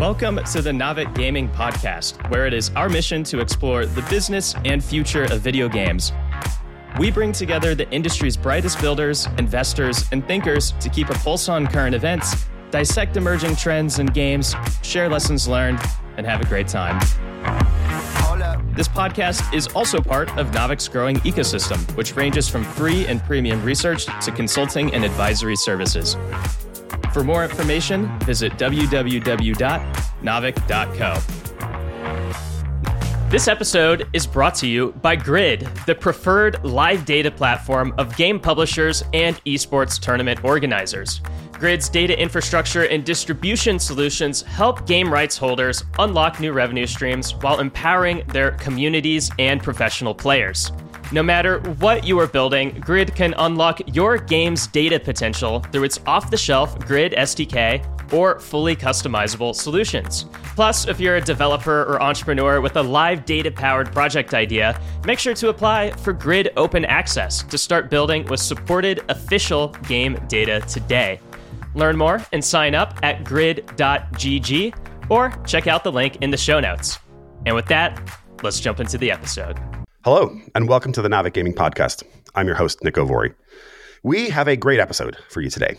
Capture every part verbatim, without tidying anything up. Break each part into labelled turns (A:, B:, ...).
A: Welcome to the Naavik Gaming Podcast, where it is our mission to explore the business and future of video games. We bring together the industry's brightest builders, investors, and thinkers to keep a pulse on current events, dissect emerging trends in games, share lessons learned, and have a great time. This podcast is also part of Naavik's growing ecosystem, which ranges from free and premium research to consulting and advisory services. For more information, visit w w w dot naavik dot co. This episode is brought to you by Grid, the preferred live data platform of game publishers and esports tournament organizers. Grid's data infrastructure and distribution solutions help game rights holders unlock new revenue streams while empowering their communities and professional players. No matter what you are building, Grid can unlock your game's data potential through its off-the-shelf Grid S D K or fully customizable solutions. Plus, if you're a developer or entrepreneur with a live data-powered project idea, make sure to apply for Grid Open Access to start building with supported official game data today. Learn more and sign up at grid dot g g or check out the link in the show notes. And with that, let's jump into the episode.
B: Hello, and welcome to the Naavik Gaming Podcast. I'm your host, Nick Ovori. We have a great episode for you today.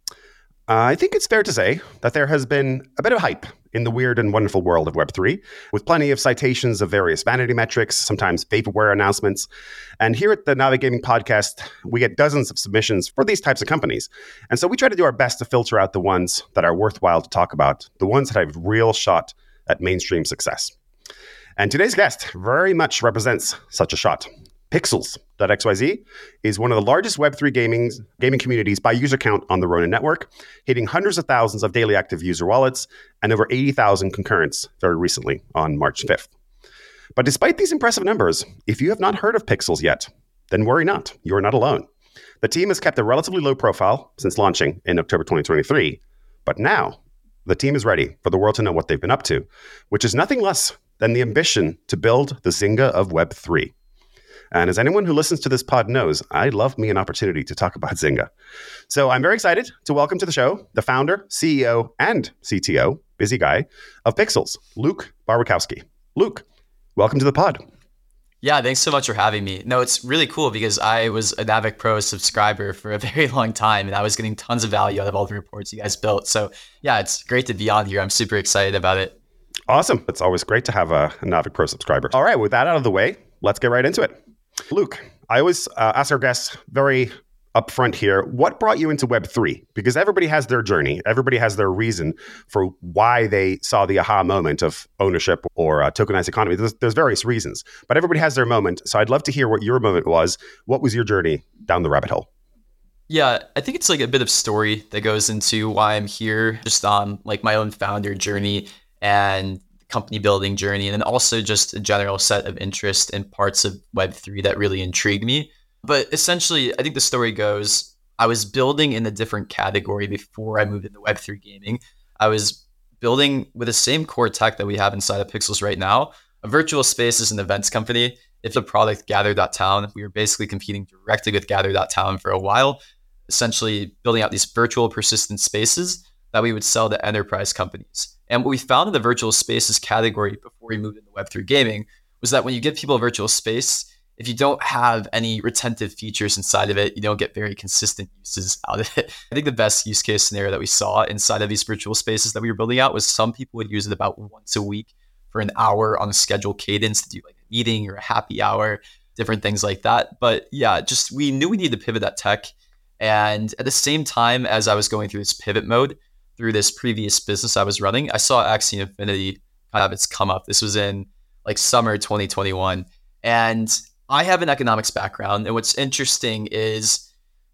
B: Uh, I think it's fair to say that there has been a bit of hype in the weird and wonderful world of Web three, with plenty of citations of various vanity metrics, sometimes vaporware announcements. And here at the Naavik Gaming Podcast, we get dozens of submissions for these types of companies. And so we try to do our best to filter out the ones that are worthwhile to talk about, the ones that have real shot at mainstream success. And today's guest very much represents such a shot. Pixels dot x y z is one of the largest Web three gaming, gaming communities by user count on the Ronin network, hitting hundreds of thousands of daily active user wallets and over eighty thousand concurrents very recently on March fifth. But despite these impressive numbers, if you have not heard of Pixels yet, then worry not, you are not alone. The team has kept a relatively low profile since launching in October twenty twenty-three, but now the team is ready for the world to know what they've been up to, which is nothing less than the ambition to build the Zynga of Web three. And as anyone who listens to this pod knows, I love me an opportunity to talk about Zynga. So I'm very excited to welcome to the show the founder, C E O, and C T O, busy guy, of Pixels, Luke Barwickowski. Luke, welcome to the pod.
C: Yeah, thanks so much for having me. No, it's really cool because I was a Naavik Pro subscriber for a very long time, and I was getting tons of value out of all the reports you guys built. So yeah, it's great to be on here. I'm super excited about it.
B: Awesome. It's always great to have a, a Naavik Pro subscriber. All right, with that out of the way, let's get right into it. Luke, I always uh, ask our guests very upfront here, what brought you into Web three? Because everybody has their journey. Everybody has their reason for why they saw the aha moment of ownership or uh, tokenized economy. There's, there's various reasons, but everybody has their moment. So I'd love to hear what your moment was. What was your journey down the rabbit hole?
C: Yeah, I think it's like a bit of story that goes into why I'm here, just on like my own founder journey and company building journey, and then also just a general set of interest in parts of Web three that really intrigued me. But essentially, I think the story goes, I was building in a different category before I moved into Web three gaming. I was building with the same core tech that we have inside of Pixels right now, a virtual spaces and events company. If the product Gather dot town, we were basically competing directly with Gather dot town for a while, essentially building out these virtual persistent spaces that we would sell to enterprise companies. And what we found in the virtual spaces category before we moved into Web three gaming was that when you give people a virtual space, if you don't have any retentive features inside of it, you don't get very consistent uses out of it. I think the best use case scenario that we saw inside of these virtual spaces that we were building out was some people would use it about once a week for an hour on a scheduled cadence to do like a meeting or a happy hour, different things like that. But yeah, just we knew we needed to pivot that tech. And at the same time as I was going through this pivot mode, through this previous business I was running, I saw Axie Infinity kind of its come up. This was in like summer twenty twenty-one. And I have an economics background. And what's interesting is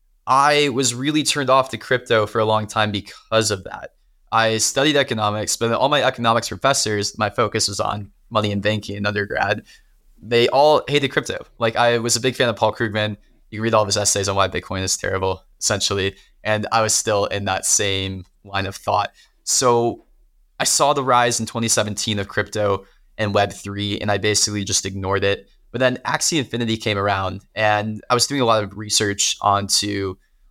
C: I was really turned off to crypto for a long time because of that. I studied economics, but all my economics professors, my focus was on money and banking in undergrad. They all hated crypto. Like I was a big fan of Paul Krugman. You can read all of his essays on why Bitcoin is terrible, essentially. And I was still in that same line of thought. So I saw the rise in twenty seventeen of crypto and Web three, and I basically just ignored it. But then Axie Infinity came around, and I was doing a lot of research onto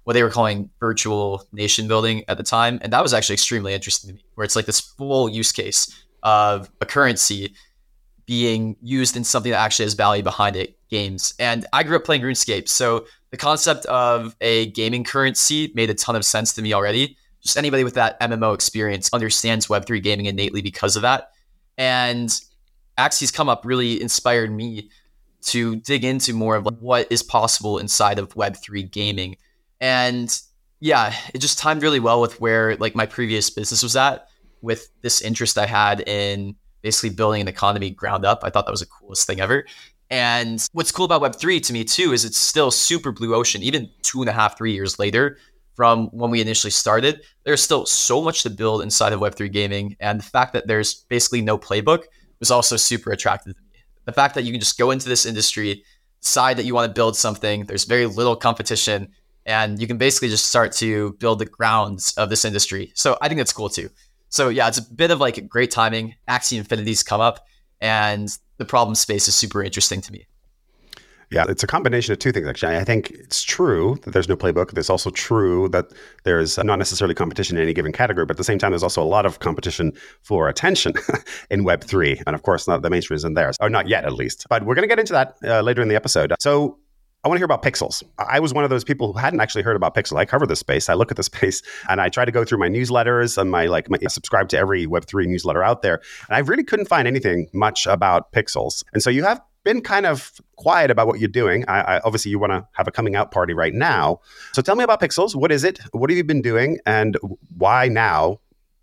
C: what they were calling virtual nation building at the time. And that was actually extremely interesting to me, where it's like this full use case of a currency being used in something that actually has value behind it, games. And I grew up playing RuneScape. So the concept of a gaming currency made a ton of sense to me already. Just anybody with that M M O experience understands Web three gaming innately because of that. And Axie's come up really inspired me to dig into more of like what is possible inside of Web three gaming. And yeah, it just timed really well with where like my previous business was at, with this interest I had in basically building an economy ground up. I thought that was the coolest thing ever. And what's cool about Web three to me too is it's still super blue ocean, even two and a half, three years later from when we initially started. There's still so much to build inside of Web three gaming. And the fact that there's basically no playbook was also super attractive to me. The fact that you can just go into this industry, decide that you want to build something, there's very little competition, and you can basically just start to build the grounds of this industry. So I think that's cool too. So yeah, it's a bit of like great timing. Axie Infinity's come up, and the problem space is super interesting to me.
B: Yeah, it's a combination of two things, actually. I think it's true that there's no playbook. It's also true that there's not necessarily competition in any given category, but at the same time, there's also a lot of competition for attention in Web three. And of course, not the mainstream isn't there, or not yet at least. But we're going to get into that uh, later in the episode. So I want to hear about Pixels. I was one of those people who hadn't actually heard about Pixel. I cover this space. I look at the space and I try to go through my newsletters and my like my, I subscribe to every Web three newsletter out there. And I really couldn't find anything much about Pixels. And so you have been kind of quiet about what you're doing. I, I, obviously, you want to have a coming out party right now. So tell me about Pixels. What is it? What have you been doing? And why now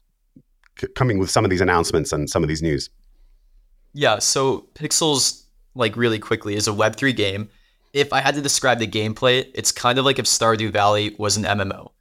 B: c- coming with some of these announcements and some of these news?
C: Yeah, so Pixels, like really quickly, is a Web three game. If I had to describe the gameplay, it's kind of like if Stardew Valley was an M M O.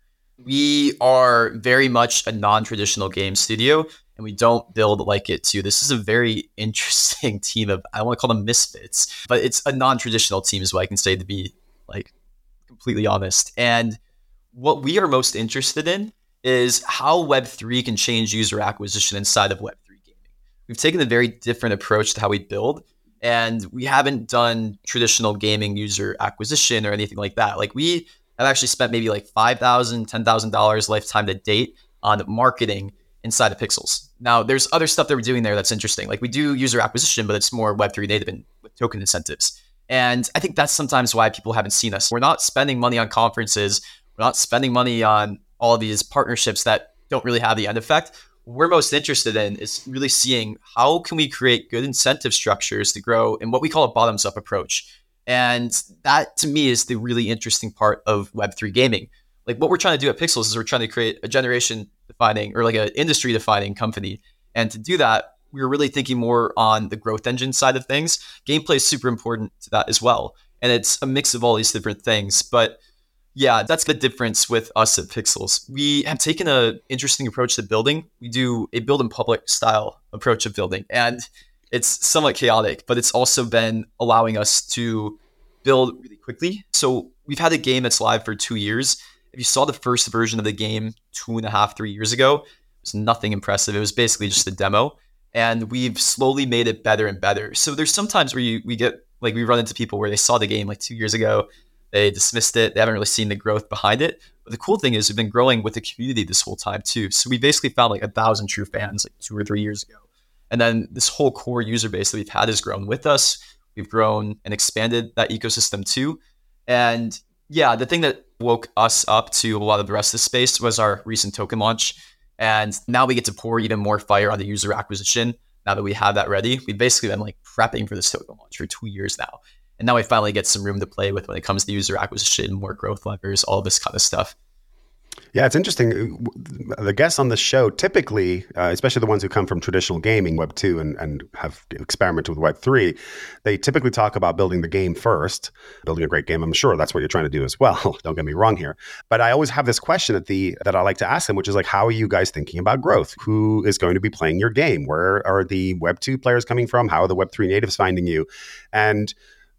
C: We are very much a non-traditional game studio, and we don't build like it too. This is a very interesting team of, I want to call them misfits, but it's a non-traditional team is what I can say, to be like completely honest. And what we are most interested in is how Web three can change user acquisition inside of Web three gaming. We've taken a very different approach to how we build, and we haven't done traditional gaming user acquisition or anything like that. Like we have actually spent maybe like five thousand dollars, ten thousand dollars lifetime to date on marketing inside of Pixels. Now, there's other stuff that we're doing there that's interesting. Like we do user acquisition, but it's more Web three native and with token incentives. And I think that's sometimes why people haven't seen us. We're not spending money on conferences. We're not spending money on all of these partnerships that don't really have the end effect. What we're most interested in is really seeing how can we create good incentive structures to grow in what we call a bottoms-up approach. And that, to me, is the really interesting part of Web three gaming. Like what we're trying to do at Pixels is we're trying to create a generation-defining or like an industry-defining company. And to do that, we were really thinking more on the growth engine side of things. Gameplay is super important to that as well. And it's a mix of all these different things. But yeah, that's the difference with us at Pixels. We have taken an interesting approach to building. We do a build in public style approach of building. And it's somewhat chaotic, but it's also been allowing us to build really quickly. So we've had a game that's live for two years. If you saw the first version of the game two and a half, three years ago, it was nothing impressive. It was basically just a demo. And we've slowly made it better and better. So there's sometimes where you, we get, like we run into people where they saw the game like two years ago, they dismissed it, they haven't really seen the growth behind it. But the cool thing is we've been growing with the community this whole time too. So we basically found like a thousand true fans like two or three years ago. And then this whole core user base that we've had has grown with us. We've grown and expanded that ecosystem too. And yeah, the thing that woke us up to a lot of the rest of the space was our recent token launch. And now we get to pour even more fire on the user acquisition. Now that we have that ready, we've basically been like prepping for this token launch for two years now. And now we finally get some room to play with when it comes to user acquisition, more growth levers, all this kind of stuff.
B: Yeah, it's interesting. The guests on the show, typically, uh, especially the ones who come from traditional gaming, Web two, and, and have experimented with Web three, they typically talk about building the game first, building a great game. I'm sure that's what you're trying to do as well. Don't get me wrong here. But I always have this question at the that I like to ask them, which is like, how are you guys thinking about growth? Who is going to be playing your game? Where are the Web two players coming from? How are the Web three natives finding you? And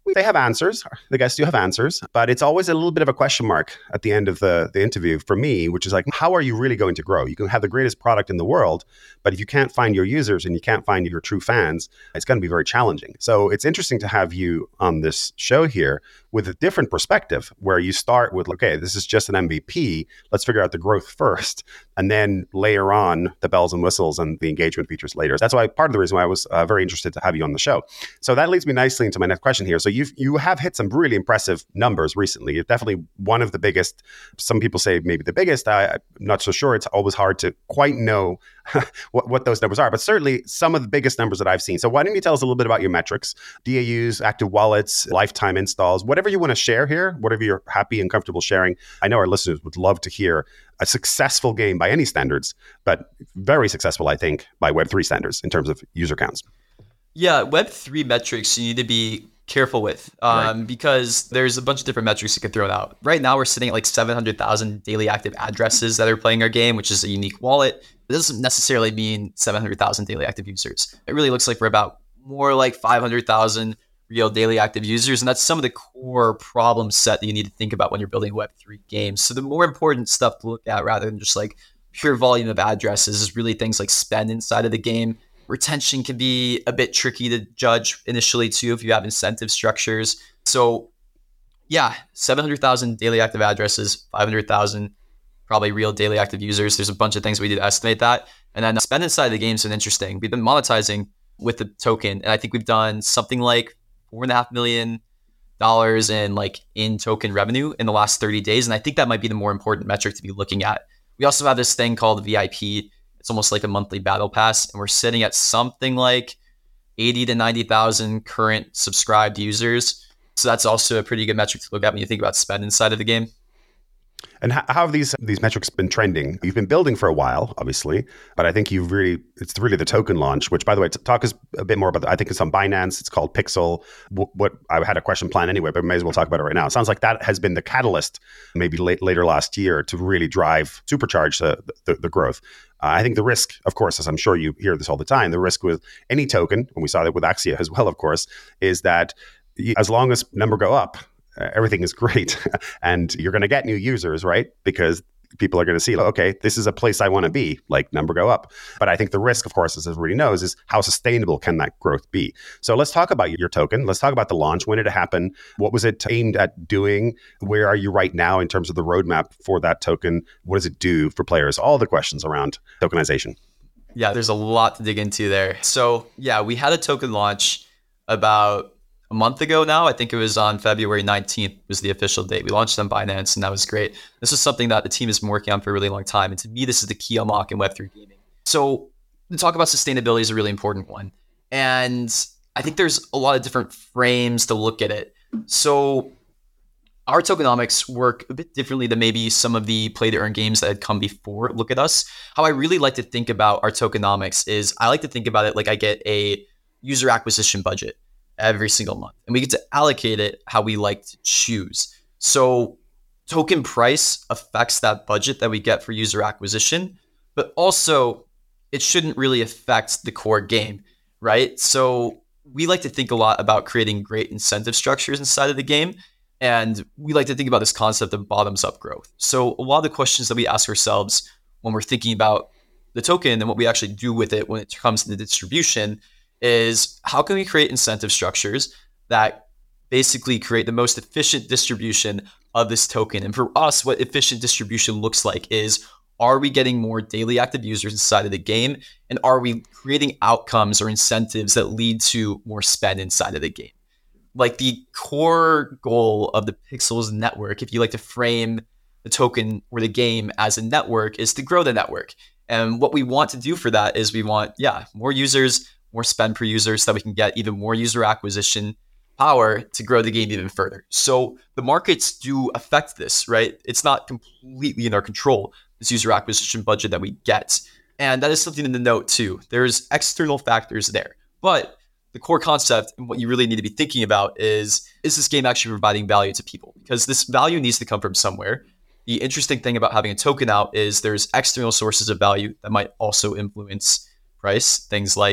B: they have answers. The guests do have answers, but it's always a little bit of a question mark at the end of the, the interview for me, which is like, how are you really going to grow? You can have the greatest product in the world, but if you can't find your users and you can't find your true fans, it's going to be very challenging. So it's interesting to have you on this show here with a different perspective where you start with, okay, this is just an M V P. Let's figure out the growth first and then layer on the bells and whistles and the engagement features later. That's why part of the reason why I was uh, very interested to have you on the show. So that leads me nicely into my next question here. So you you have hit some really impressive numbers recently. You're definitely one of the biggest. Some people say maybe the biggest. I, I'm not so sure. It's always hard to quite know what, what those numbers are, but certainly some of the biggest numbers that I've seen. So why don't you tell us a little bit about your metrics, D A Us, active wallets, lifetime installs, whatever you want to share here, whatever you're happy and comfortable sharing. I know our listeners would love to hear a successful game by any standards, but very successful, I think, by Web three standards in terms of user counts.
C: Yeah, Web three metrics you need to be careful with um, right. because there's a bunch of different metrics you can throw out. Right now, we're sitting at like seven hundred thousand daily active addresses that are playing our game, which is a unique wallet. It doesn't necessarily mean seven hundred thousand daily active users. It really looks like we're about more like five hundred thousand real daily active users. And that's some of the core problem set that you need to think about when you're building Web three games. So the more important stuff to look at rather than just like pure volume of addresses is really things like spend inside of the game. Retention can be a bit tricky to judge initially too if you have incentive structures. So yeah, seven hundred thousand daily active addresses, five hundred thousand probably real daily active users. There's a bunch of things we did to estimate that. And then spend inside the game has been interesting. We've been monetizing with the token, and I think we've done something like four and a half million dollars in like in token revenue in the last thirty days. And I think that might be the more important metric to be looking at. We also have this thing called V I P. It's almost like a monthly battle pass, and we're sitting at something like eighty to ninety thousand current subscribed users. So that's also a pretty good metric to look at when you think about spend inside of the game.
B: And how have these these metrics been trending? You've been building for a while, obviously, but I think you've really, it's really the token launch, which by the way, talk us a bit more about, I think it's on Binance, it's called Pixel. What I had a question planned anyway, but may as well talk about it right now. It sounds like that has been the catalyst maybe late, later last year to really drive, supercharge the, the, the growth. Uh, I think the risk, of course, as I'm sure you hear this all the time, the risk with any token, and we saw that with Axia as well, of course, is that as long as number go up, Uh, everything is great and you're going to get new users, right? Because people are going to see, okay, this is a place I want to be, like number go up. But I think the risk, of course, as everybody knows, is how sustainable can that growth be? So let's talk about your token. Let's talk about the launch. When did it happen? What was it aimed at doing? Where are you right now in terms of the roadmap for that token? What does it do for players? All the questions around tokenization.
C: Yeah, there's a lot to dig into there. So yeah, we had a token launch about a month ago now. I think it was on February nineteenth was the official date. We launched on Binance, and that was great. This is something that the team has been working on for a really long time. And to me, this is the key unlock in Web three gaming. So to talk about sustainability is a really important one. And I think there's a lot of different frames to look at it. So our tokenomics work a bit differently than maybe some of the play to earn games that had come before Look at Us. How I really like to think about our tokenomics is I like to think about it like I get a user acquisition budget every single month, and we get to allocate it how we like to choose. So token price affects that budget that we get for user acquisition, but also it shouldn't really affect the core game, right? So we like to think a lot about creating great incentive structures inside of the game, and we like to think about this concept of bottoms up growth. So a lot of the questions that we ask ourselves when we're thinking about the token and what we actually do with it when it comes to the distribution is how can we create incentive structures that basically create the most efficient distribution of this token? And for us, what efficient distribution looks like is, are we getting more daily active users inside of the game? And are we creating outcomes or incentives that lead to more spend inside of the game? Like the core goal of the Pixels network, if you like to frame the token or the game as a network, is to grow the network. And what we want to do for that is we want, yeah, more users, more spend per user so that we can get even more user acquisition power to grow the game even further. So the markets do affect this, right? It's not completely in our control, this user acquisition budget that we get. And that is something to note too. There's external factors there. But the core concept and what you really need to be thinking about is, is this game actually providing value to people? Because this value needs to come from somewhere. The interesting thing about having a token out is there's external sources of value that might also influence price. Things like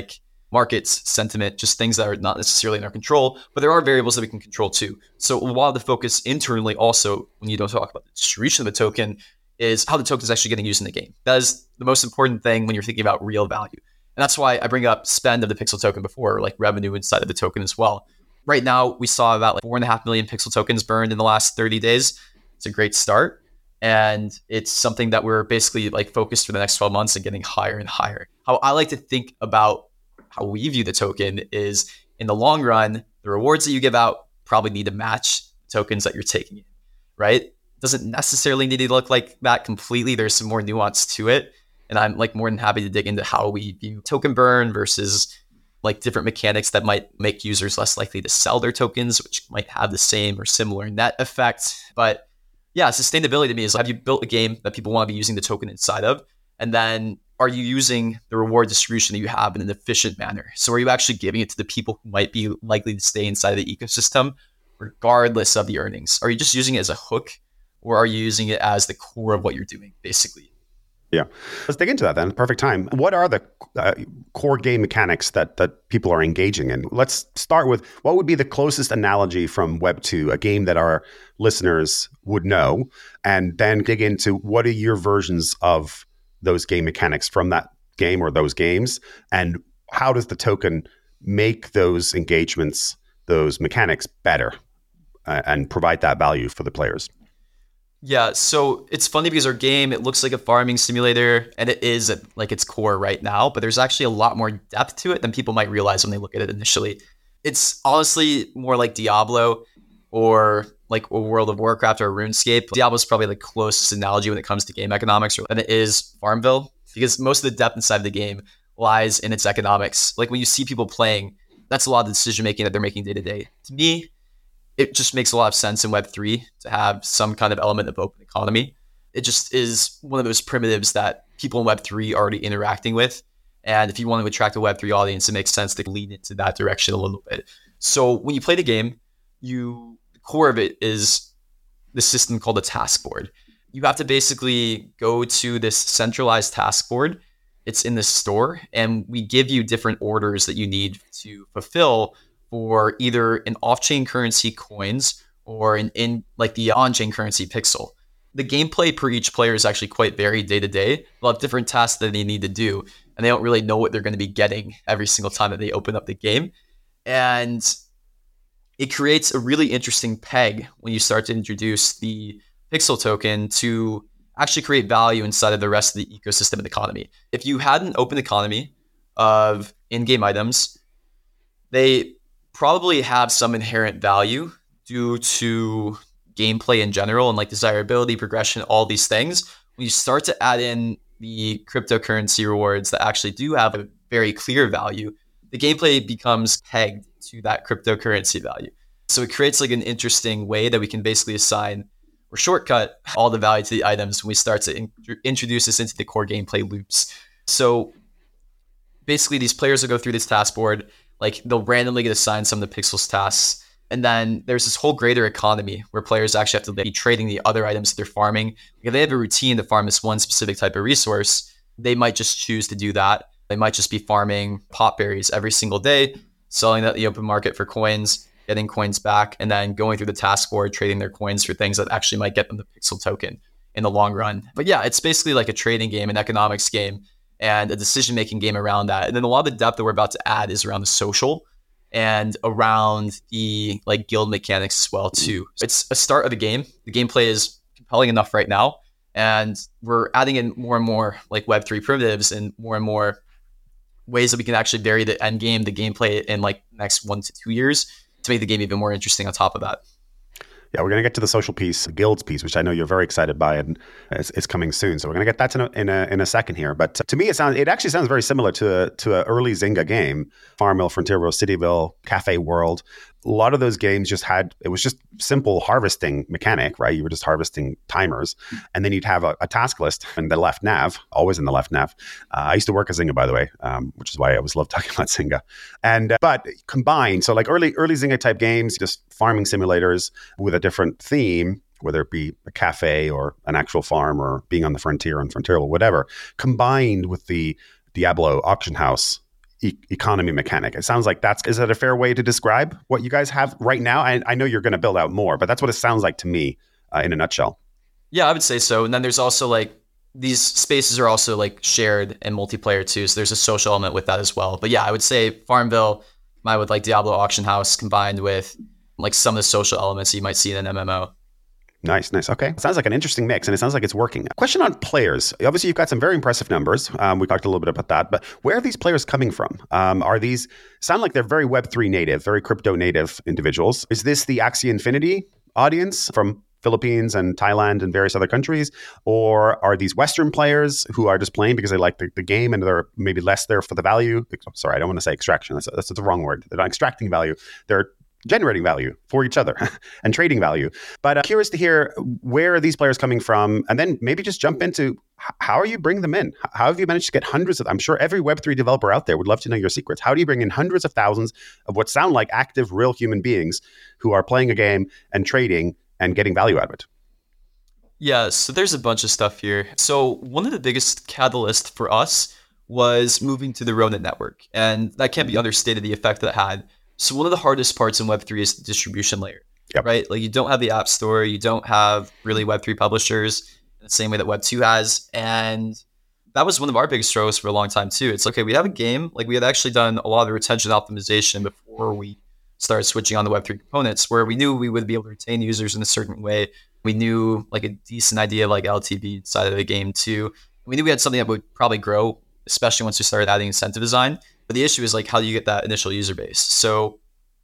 C: markets, sentiment, just things that are not necessarily in our control, but there are variables that we can control too. So a lot of the focus internally also, when you don't talk about the distribution of the token, is how the token is actually getting used in the game. That is the most important thing when you're thinking about real value. And that's why I bring up spend of the Pixel token before, like revenue inside of the token as well. Right now, we saw about like four and a half million Pixel tokens burned in the last thirty days. It's a great start. And it's something that we're basically like focused for the next twelve months and getting higher and higher. How I like to think about how we view the token is, in the long run, the rewards that you give out probably need to match tokens that you're taking in, right? It doesn't necessarily need to look like that completely. There's some more nuance to it. And I'm like more than happy to dig into how we view token burn versus like different mechanics that might make users less likely to sell their tokens, which might have the same or similar net effect. But yeah, sustainability to me is, have you built a game that people want to be using the token inside of? And then are you using the reward distribution that you have in an efficient manner? So are you actually giving it to the people who might be likely to stay inside of the ecosystem, regardless of the earnings? Are you just using it as a hook, or are you using it as the core of what you're doing, basically?
B: Yeah. Let's dig into that then. Perfect time. What are the uh, core game mechanics that that people are engaging in? Let's start with, what would be the closest analogy from Web two, a game that our listeners would know, and then dig into what are your versions of those game mechanics from that game or those games, and how does the token make those engagements, those mechanics better uh, and provide that value for the players?
C: Yeah, so it's funny because our game, it looks like a farming simulator, and it is at like its core right now, but there's actually a lot more depth to it than people might realize when they look at it initially. It's honestly more like Diablo or like a World of Warcraft or RuneScape. Diablo is probably the closest analogy when it comes to game economics, and it is Farmville, because most of the depth inside of the game lies in its economics. Like when you see people playing, that's a lot of the decision making that they're making day to day. To me, it just makes a lot of sense in Web three to have some kind of element of open economy. It just is one of those primitives that people in Web three are already interacting with. And if you want to attract a Web three audience, it makes sense to lean into that direction a little bit. So when you play the game, you the core of it is the system called a task board. You have to basically go to this centralized task board. It's in the store, and we give you different orders that you need to fulfill for either an off-chain currency coins or an in like the on-chain currency pixel. The gameplay per each player is actually quite varied day to day. They'll have different tasks that they need to do, and they don't really know what they're going to be getting every single time that they open up the game. And it creates a really interesting peg when you start to introduce the pixel token to actually create value inside of the rest of the ecosystem and economy. If you had an open economy of in-game items, they probably have some inherent value due to gameplay in general and like desirability, progression, all these things. When you start to add in the cryptocurrency rewards that actually do have a very clear value, the gameplay becomes pegged to that cryptocurrency value. So it creates like an interesting way that we can basically assign or shortcut all the value to the items when we start to in- introduce this into the core gameplay loops. So basically these players will go through this task board, like they'll randomly get assigned some of the pixels tasks. And then there's this whole greater economy where players actually have to be trading the other items that they're farming. If they have a routine to farm this one specific type of resource, they might just choose to do that. They might just be farming pot berries every single day, selling that in the open market for coins, getting coins back, and then going through the task board, trading their coins for things that actually might get them the pixel token in the long run. But yeah, it's basically like a trading game, an economics game, and a decision-making game around that. And then a lot of the depth that we're about to add is around the social and around the like guild mechanics as well too. It's a start of the game. The gameplay is compelling enough right now, and we're adding in more and more like Web three primitives and more and more ways that we can actually vary the end game, the gameplay in like next one to two years to make the game even more interesting on top of that.
B: Yeah, we're going to get to the social piece, the guilds piece, which I know you're very excited by, and it's, it's coming soon. So we're going to get that in a, in a in a second here. But to me, it sounds it actually sounds very similar to to an early Zynga game, Farmville, Frontierville, Cityville, Cafe World. A lot of those games just had, it was just simple harvesting mechanic, right? You were just harvesting timers, and then you'd have a, a task list in the left nav, always in the left nav. Uh, I used to work at Zynga, by the way, um, which is why I always love talking about Zynga. And uh, but combined, so like early early Zynga type games, just farming simulators with a different theme, whether it be a cafe or an actual farm or being on the frontier on Frontier or whatever, combined with the Diablo auction house e- economy mechanic. It sounds like that's, is that a fair way to describe what you guys have right now? I, I know you're going to build out more, but that's what it sounds like to me uh, in a nutshell.
C: Yeah, I would say so. And then there's also like, these spaces are also like shared and multiplayer too. So there's a social element with that as well. But yeah, I would say Farmville, combined with like Diablo Auction House, combined with like some of the social elements you might see in an M M O.
B: Nice, nice. Okay. Sounds like an interesting mix, and it sounds like it's working. Question on players. Obviously, you've got some very impressive numbers. Um, we talked a little bit about that, but where are these players coming from? Um, are these, sound like they're very Web three native, very crypto native individuals. Is this the Axie Infinity audience from Philippines and Thailand and various other countries? Or are these Western players who are just playing because they like the, the game and they're maybe less there for the value? Sorry, I don't want to say extraction. That's, that's the wrong word. They're not extracting value. They're generating value for each other and trading value. But uh, curious to hear, where are these players coming from? And then maybe just jump into h- how are you bringing them in? H- How have you managed to get hundreds of, I'm sure every Web three developer out there would love to know your secrets. How do you bring in hundreds of thousands of what sound like active, real human beings who are playing a game and trading and getting value out of it?
C: Yeah, so there's a bunch of stuff here. So one of the biggest catalysts for us was moving to the Ronin network. And that can't be understated, the effect that had. So one of the hardest parts in Web three is the distribution layer,
B: Yep.
C: right? Like you don't have the app store, you don't have really Web three publishers in the same way that Web two has. And that was one of our biggest struggles for a long time too. It's like, okay, we have a game, like we had actually done a lot of retention optimization before we started switching on the Web three components, where we knew we would be able to retain users in a certain way. We knew like a decent idea of like L T V side of the game too. We knew we had something that would probably grow, especially once we started adding incentive design. But the issue is like, how do you get that initial user base? So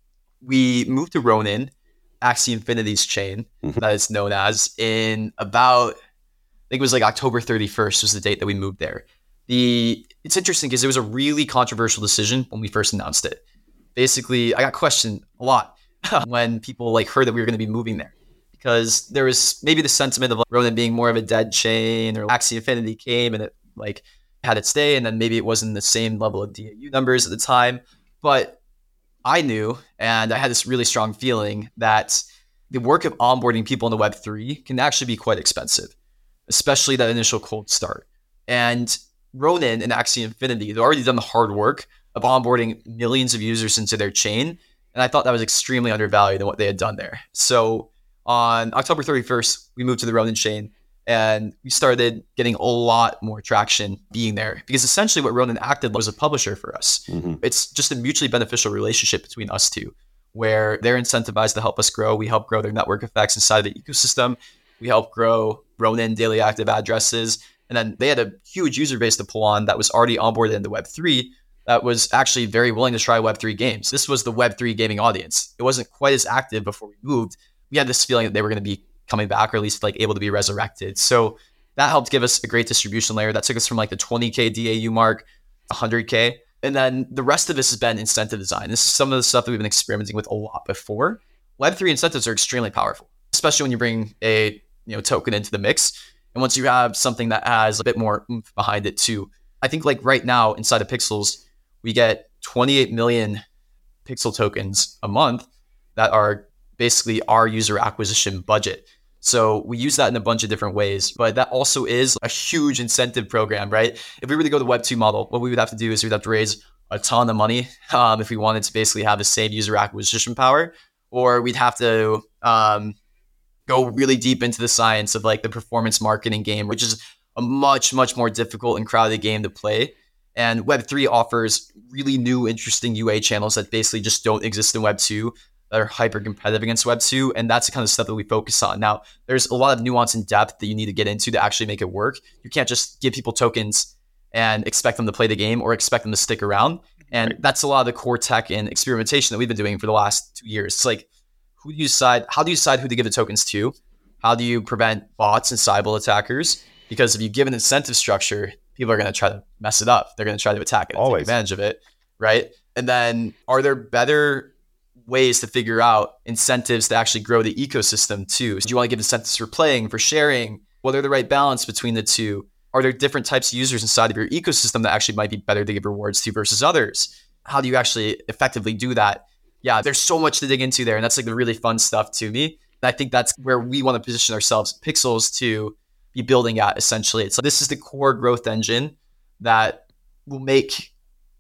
C: we moved to Ronin, Axie Infinity's chain, mm-hmm. that it's known as, in about, I think it was like October thirty-first was the date that we moved there. The It's interesting because it was a really controversial decision when we first announced it. Basically, I got questioned a lot when people like heard that we were going to be moving there, because there was maybe the sentiment of like Ronin being more of a dead chain, or Axie Infinity came and it like had its day, and then maybe it wasn't the same level of D A U numbers at the time. But I knew, and I had this really strong feeling that the work of onboarding people into Web three can actually be quite expensive, especially that initial cold start. And Ronin and Axie Infinity, they'd already done the hard work of onboarding millions of users into their chain. And I thought that was extremely undervalued in what they had done there. So on October thirty-first, we moved to the Ronin chain, and we started getting a lot more traction being there, because essentially what Ronin acted was a publisher for us. Mm-hmm. It's just a mutually beneficial relationship between us two, where they're incentivized to help us grow. We help grow their network effects inside of the ecosystem. We help grow Ronin daily active addresses. And then they had a huge user base to pull on that was already onboarded into Web three that was actually very willing to try Web three games. This was the Web three gaming audience. It wasn't quite as active before we moved. We had this feeling that they were going to be coming back, or at least like able to be resurrected. So that helped give us a great distribution layer that took us from like the twenty K D A U mark, one hundred K. And then the rest of this has been incentive design. This is some of the stuff that we've been experimenting with a lot before. Web three incentives are extremely powerful, especially when you bring a you know token into the mix. And once you have something that has a bit more oomph behind it too. I think like right now inside of Pixels, we get twenty-eight million Pixel tokens a month that are basically our user acquisition budget. So we use that in a bunch of different ways, but that also is a huge incentive program, right? If we were to go the Web two model, what we would have to do is we'd have to raise a ton of money um, if we wanted to basically have the same user acquisition power, or we'd have to um, go really deep into the science of like the performance marketing game, which is a much, much more difficult and crowded game to play. And Web three offers really new, interesting U A channels that basically just don't exist in Web two, that are hyper competitive against Web two. And that's the kind of stuff that we focus on. Now, there's a lot of nuance and depth that you need to get into to actually make it work. You can't just give people tokens and expect them to play the game or expect them to stick around. And right. That's a lot of the core tech and experimentation that we've been doing for the last two years. It's like, who do you decide? How do you decide who to give the tokens to? How do you prevent bots and Cybele attackers? Because if you give an incentive structure, people are going to try to mess it up. They're going to try to attack it and
B: Always.
C: take advantage of it, right? And then are there better ways to figure out incentives to actually grow the ecosystem too? So do you want to give incentives for playing, for sharing? What are the right balance between the two? Are there different types of users inside of your ecosystem that actually might be better to give rewards to versus others? How do you actually effectively do that? Yeah, there's so much to dig into there. And that's like the really fun stuff to me. And I think that's where we want to position ourselves, Pixels, to be building at essentially. It's like, this is the core growth engine that will make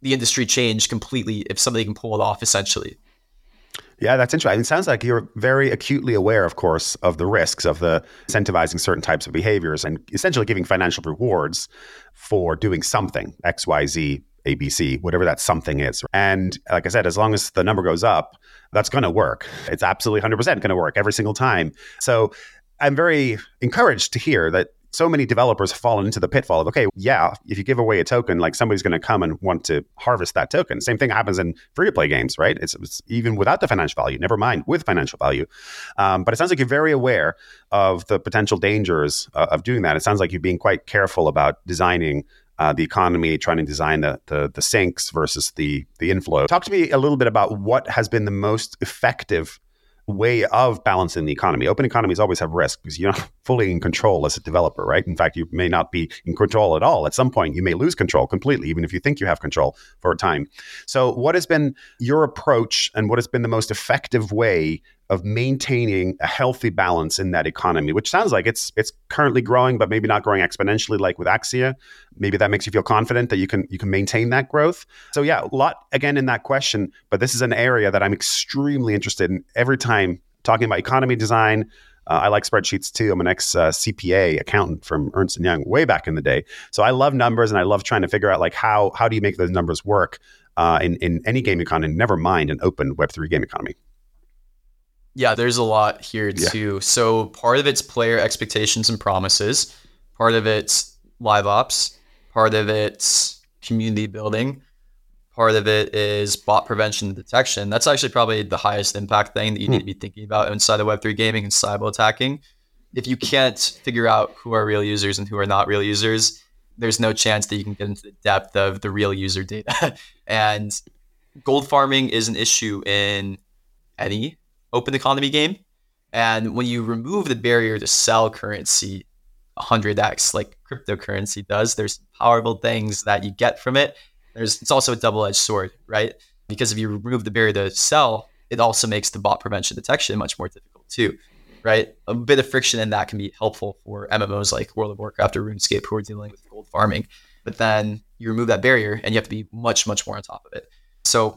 C: the industry change completely if somebody can pull it off, essentially.
B: Yeah, that's interesting. It sounds like you're very acutely aware, of course, of the risks of the incentivizing certain types of behaviors and essentially giving financial rewards for doing something, X, Y, Z, A, B, C, whatever that something is. And like I said, as long as the number goes up, that's going to work. It's absolutely one hundred percent going to work every single time. So I'm very encouraged to hear that so many developers have fallen into the pitfall of, okay, yeah, if you give away a token, like somebody's going to come and want to harvest that token. Same thing happens in free-to-play games, right? It's, it's even without the financial value, never mind with financial value. Um, but it sounds like you're very aware of the potential dangers uh, of doing that. It sounds like you're being quite careful about designing uh, the economy, trying to design the, the the sinks versus the the inflow. Talk to me a little bit about what has been the most effective way of balancing the economy. Open economies always have risk because you're not fully in control as a developer, right? In fact, you may not be in control at all. At some point, you may lose control completely, even if you think you have control for a time. So what has been your approach and what has been the most effective way of maintaining a healthy balance in that economy, which sounds like it's it's currently growing, but maybe not growing exponentially like with Axia. Maybe that makes you feel confident that you can you can maintain that growth. So yeah, a lot again in that question, but this is an area that I'm extremely interested in. Every time talking about economy design, uh, I like spreadsheets too. I'm an ex uh, C P A accountant from Ernst and Young way back in the day. So I love numbers and I love trying to figure out like how how do you make those numbers work uh, in in any game economy, never mind an open Web three game economy.
C: Yeah, there's a lot here too. Yeah. So part of it's player expectations and promises. Part of it's live ops. Part of it's community building. Part of it is bot prevention and detection. That's actually probably the highest impact thing that you hmm. need to be thinking about inside of Web three gaming and cyber attacking. If you can't figure out who are real users and who are not real users, there's no chance that you can get into the depth of the real user data. And gold farming is an issue in any open economy game. And when you remove the barrier to sell currency one hundred x like cryptocurrency does, there's powerful things that you get from it. There's it's also a double-edged sword, right? Because if you remove the barrier to sell, it also makes the bot prevention detection much more difficult too, right? A bit of friction in that can be helpful for M M Os like World of Warcraft or RuneScape who are dealing with gold farming. But then you remove that barrier and you have to be much, much more on top of it. So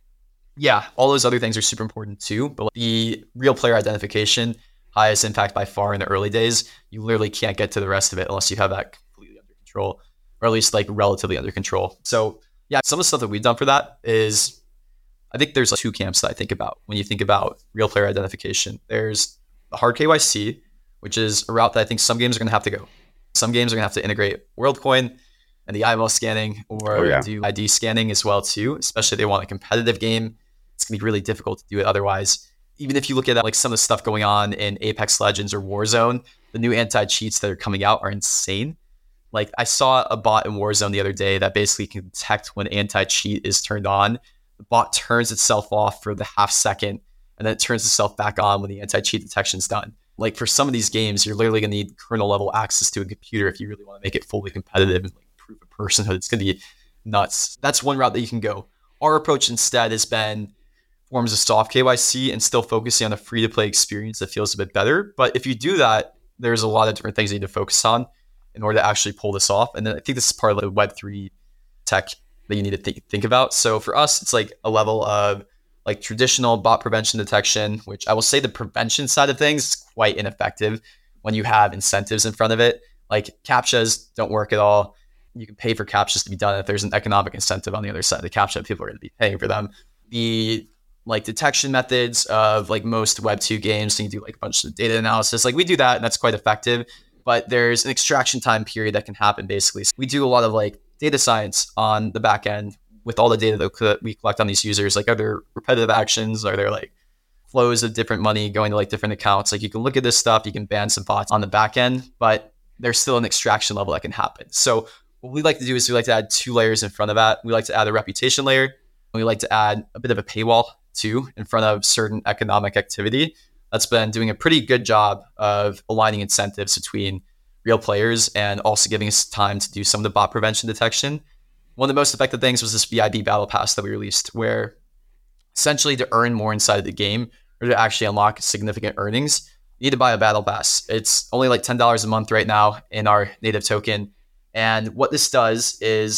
C: yeah, all those other things are super important too. But the real player identification, highest impact by far in the early days. You literally can't get to the rest of it unless you have that completely under control, or at least like relatively under control. So yeah, some of the stuff that we've done for that is, I think there's like two camps that I think about when you think about real player identification. There's the hard K Y C, which is a route that I think some games are going to have to go. Some games are going to have to integrate WorldCoin and the eyeball scanning, or oh, yeah. do I D scanning as well too, especially if they want a competitive game. It's going to be really difficult to do it otherwise. Even if you look at like some of the stuff going on in Apex Legends or Warzone, the new anti-cheats that are coming out are insane. Like I saw a bot in Warzone the other day that basically can detect when anti-cheat is turned on. The bot turns itself off for the half second and then it turns itself back on when the anti-cheat detection is done. Like for some of these games, you're literally going to need kernel level access to a computer if you really want to make it fully competitive and like prove a personhood. It's going to be nuts. That's one route that you can go. Our approach instead has been forms of soft K Y C and still focusing on a free-to-play experience that feels a bit better. But if you do that, there's a lot of different things you need to focus on in order to actually pull this off. And then I think this is part of the Web three tech that you need to think, think about. So for us, it's like a level of like traditional bot prevention detection, which I will say the prevention side of things is quite ineffective when you have incentives in front of it. Like CAPTCHAs don't work at all. You can pay for CAPTCHAs to be done if there's an economic incentive on the other side of the CAPTCHA. People are going to be paying for them. The like detection methods of like most Web two games, so you do like a bunch of data analysis. Like we do that and that's quite effective, but there's an extraction time period that can happen basically. So we do a lot of like data science on the back end with all the data that we collect on these users. Like are there repetitive actions? Are there like flows of different money going to like different accounts? Like you can look at this stuff, you can ban some bots on the back end, but there's still an extraction level that can happen. So what we like to do is we like to add two layers in front of that. We like to add a reputation layer, and we like to add a bit of a paywall too in front of certain economic activity. That's been doing a pretty good job of aligning incentives between real players and also giving us time to do some of the bot prevention detection. One of the most effective things was this V I B battle pass that we released, where essentially to earn more inside of the game or to actually unlock significant earnings, you need to buy a battle pass. It's only like ten dollars a month right now in our native token. And what this does is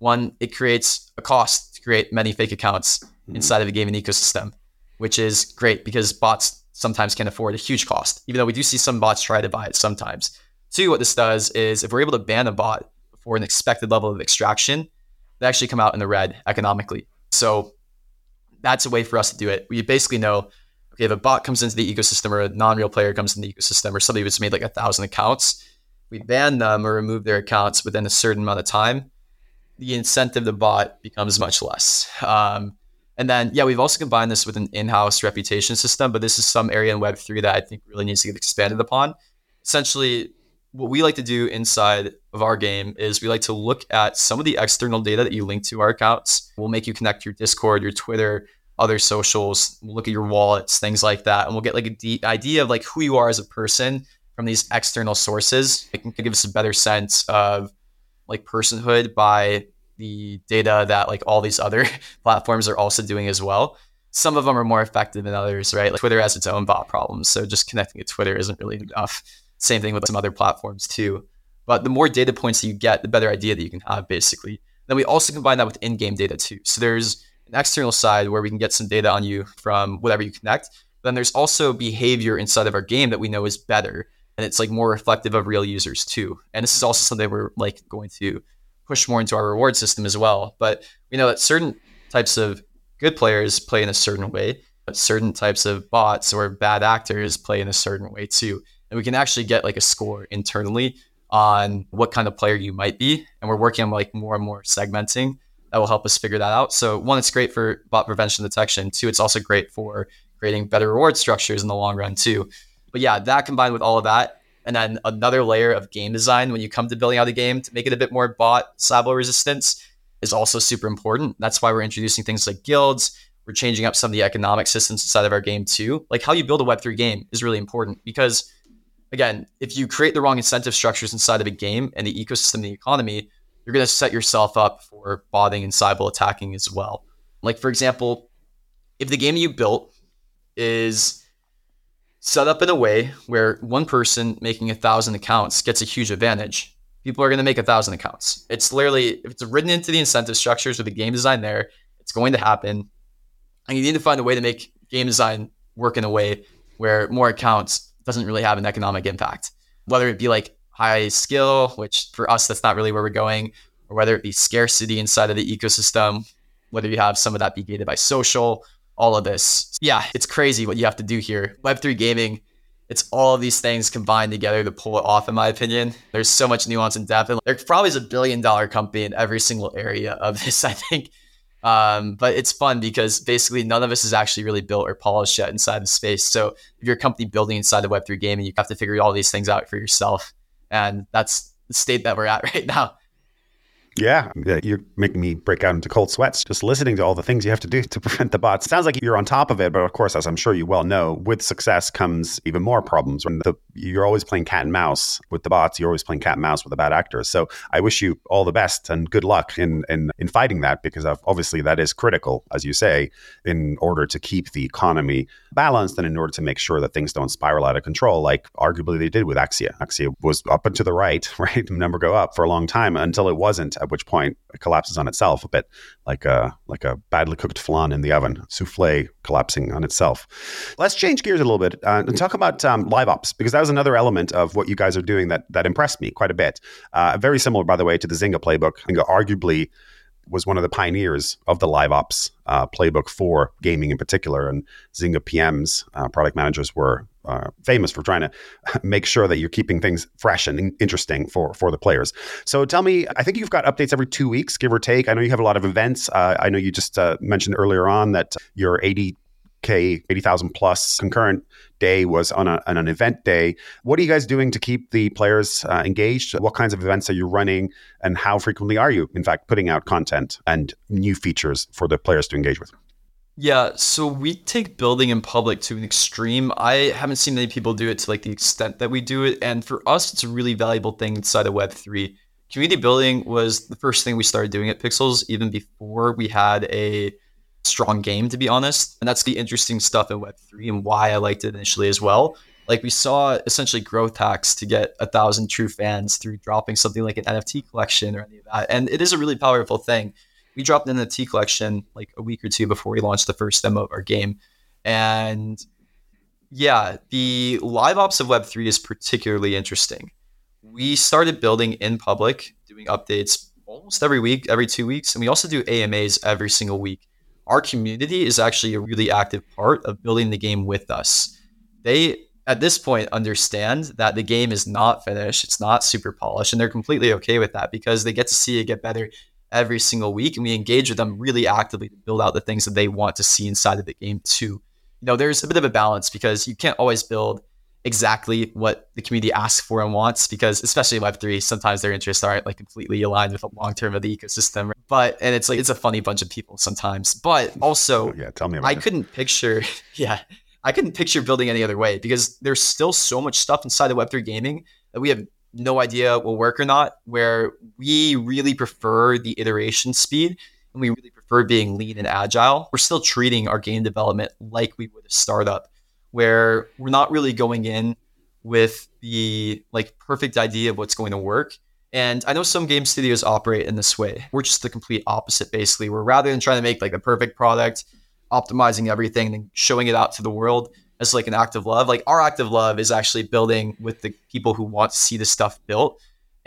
C: One, it creates a cost to create many fake accounts mm-hmm. inside of the gaming ecosystem, which is great because bots sometimes can afford a huge cost, even though we do see some bots try to buy it sometimes. Two, what this does is if we're able to ban a bot for an expected level of extraction, they actually come out in the red economically. So that's a way for us to do it. We basically know, okay, if a bot comes into the ecosystem or a non-real player comes into the ecosystem or somebody who's made like a thousand accounts, we ban them or remove their accounts within a certain amount of time, the incentive to bot becomes much less. Um, and then, yeah, we've also combined this with an in-house reputation system, but this is some area in Web three that I think really needs to get expanded upon. Essentially, what we like to do inside of our game is we like to look at some of the external data that you link to our accounts. We'll make you connect your Discord, your Twitter, other socials. We'll look at your wallets, things like that. And we'll get like a deep idea of like who you are as a person from these external sources. It can give us a better sense of like personhood by the data that like all these other platforms are also doing as well. Some of them are more effective than others, right? Like Twitter has its own bot problems. So just connecting to Twitter isn't really enough. Same thing with some other platforms too. But the more data points that you get, the better idea that you can have basically. Then we also combine that with in-game data too. So there's an external side where we can get some data on you from whatever you connect. Then there's also behavior inside of our game that we know is better. And it's like more reflective of real users too. And this is also something we're like going to push more into our reward system as well. But we know that certain types of good players play in a certain way, but certain types of bots or bad actors play in a certain way too. And we can actually get like a score internally on what kind of player you might be. And we're working on like more and more segmenting that will help us figure that out. So one, it's great for bot prevention detection. Two, it's also great for creating better reward structures in the long run too. But yeah, that combined with all of that, and then another layer of game design when you come to building out a game to make it a bit more bot Sabo resistance is also super important. That's why we're introducing things like guilds. We're changing up some of the economic systems inside of our game too. Like how you build a Web three game is really important because, again, if you create the wrong incentive structures inside of a game and the ecosystem, the economy, you're going to set yourself up for botting and Sybil attacking as well. Like, for example, if the game you built is set up in a way where one person making a thousand accounts gets a huge advantage, people are going to make a thousand accounts. It's literally, if it's written into the incentive structures with the game design there, it's going to happen. And you need to find a way to make game design work in a way where more accounts doesn't really have an economic impact, whether it be like high skill, which for us, that's not really where we're going, or whether it be scarcity inside of the ecosystem, whether you have some of that be gated by social, all of this. Yeah, it's crazy what you have to do here. Web three gaming, it's all of these things combined together to pull it off, in my opinion. There's so much nuance and depth. And there probably is a billion dollar company in every single area of this, I think. Um, but it's fun because basically none of us is actually really built or polished yet inside the space. So if you're a company building inside the Web three gaming, you have to figure all these things out for yourself. And that's the state that we're at right now.
B: Yeah, you're making me break out into cold sweats just listening to all the things you have to do to prevent the bots. Sounds like you're on top of it, but of course, as I'm sure you well know, with success comes even more problems. When the, you're always playing cat and mouse with the bots, you're always playing cat and mouse with the bad actors. So I wish you all the best and good luck in in, in fighting that, because obviously that is critical, as you say, in order to keep the economy balanced and in order to make sure that things don't spiral out of control, like arguably they did with Axia. Axia was up and to the right, right? Number go up for a long time until it wasn't, at which point it collapses on itself a bit like a like a badly cooked flan in the oven, souffle collapsing on itself. Let's change gears a little bit uh, and talk about um, live ops, because that was another element of what you guys are doing that that impressed me quite a bit. Uh, very similar, by the way, to the Zynga playbook. Zynga arguably was one of the pioneers of the live ops uh, playbook for gaming in particular, and Zynga P Ms, uh, product managers, were uh, famous for trying to make sure that you're keeping things fresh and in- interesting for for the players. So tell me, I think you've got updates every two weeks, give or take. I know you have a lot of events. Uh, I know you just uh, mentioned earlier on that your eighty K, eighty thousand plus concurrent day was on, a, on an event day. What are you guys doing to keep the players uh, engaged? What kinds of events are you running? And how frequently are you, in fact, putting out content and new features for the players to engage with?
C: Yeah, so we take building in public to an extreme. I haven't seen many people do it to like the extent that we do it. And for us, it's a really valuable thing inside of Web three. Community building was the first thing we started doing at Pixels, even before we had a strong game, to be honest. And that's the interesting stuff in Web three and why I liked it initially as well. Like we saw essentially growth hacks to get a thousand true fans through dropping something like an N F T collection or any of that. And it is a really powerful thing. We dropped an N F T collection like a week or two before we launched the first demo of our game. And yeah, the live ops of Web three is particularly interesting. We started building in public, doing updates almost every week, every two weeks. And we also do A M As every single week. Our community is actually a really active part of building the game with us. They, at this point, understand that the game is not finished. It's not super polished. And they're completely okay with that because they get to see it get better every single week. And we engage with them really actively to build out the things that they want to see inside of the game too. You know, there's a bit of a balance because you can't always build exactly what the community asks for and wants, because especially in Web three, sometimes their interests aren't like completely aligned with the long term of the ecosystem. But and it's like it's a funny bunch of people sometimes. But also,
B: oh, yeah, tell me about
C: I
B: it.
C: couldn't picture, yeah, I couldn't picture building any other way because there's still so much stuff inside of Web three gaming that we have no idea will work or not. Where we really prefer the iteration speed and we really prefer being lean and agile. We're still treating our game development like we would a startup, where we're not really going in with the like perfect idea of what's going to work. And I know some game studios operate in this way. We're just the complete opposite, basically. Where rather than trying to make like the perfect product, optimizing everything and showing it out to the world as like an act of love, like our act of love is actually building with the people who want to see the stuff built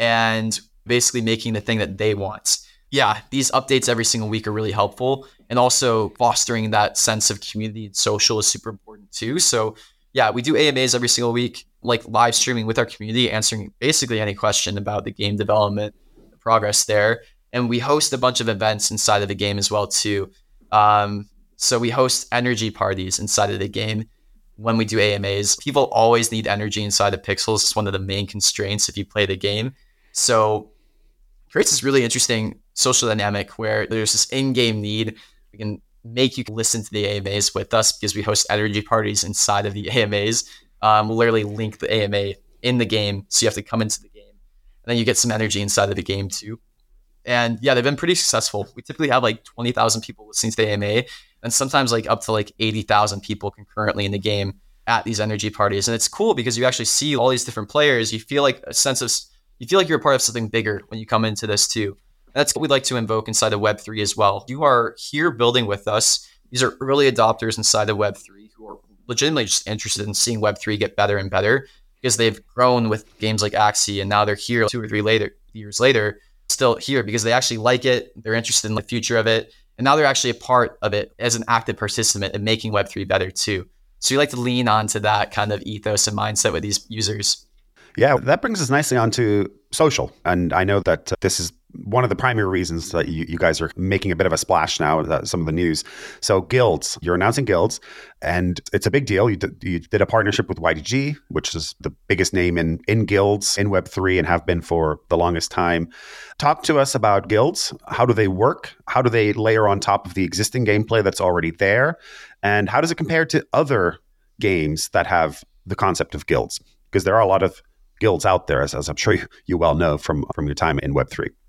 C: and basically making the thing that they want. Yeah, these updates every single week are really helpful. And also fostering that sense of community and social is super important too. So yeah, we do A M As every single week, like live streaming with our community, answering basically any question about the game development, the progress there. And we host a bunch of events inside of the game as well too. Um, so we host energy parties inside of the game when we do A M As. People always need energy inside of Pixels. It's one of the main constraints if you play the game. So it creates this really interesting social dynamic where there's this in-game need. We can make you listen to the A M As with us because we host energy parties inside of the A M As. Um, we'll literally link the A M A in the game, so you have to come into the game. And then you get some energy inside of the game too. And yeah, they've been pretty successful. We typically have like twenty thousand people listening to the A M A, and sometimes like up to like eighty thousand people concurrently in the game at these energy parties. And it's cool because you actually see all these different players. You feel like a sense of, you feel like you're a part of something bigger when you come into this too. That's what we'd like to invoke inside of Web three as well. You are here building with us. These are early adopters inside of Web three who are legitimately just interested in seeing Web three get better and better because they've grown with games like Axie, and now they're here two or three later years later, still here because they actually like it. They're interested in the future of it. And now they're actually a part of it as an active participant in making Web three better too. So we like to lean onto that kind of ethos and mindset with these users.
B: Yeah, that brings us nicely onto social. And I know that uh, this is one of the primary reasons that you, you guys are making a bit of a splash now, uh, some of the news. So guilds, you're announcing guilds, and it's a big deal. You did, you did a partnership with Y D G, which is the biggest name in, in guilds in Web three and have been for the longest time. Talk to us about guilds. How do they work? How do they layer on top of the existing gameplay that's already there? And how does it compare to other games that have the concept of guilds? Because there are a lot of guilds out there, as, as I'm sure you, you well know from, from your time in Web three.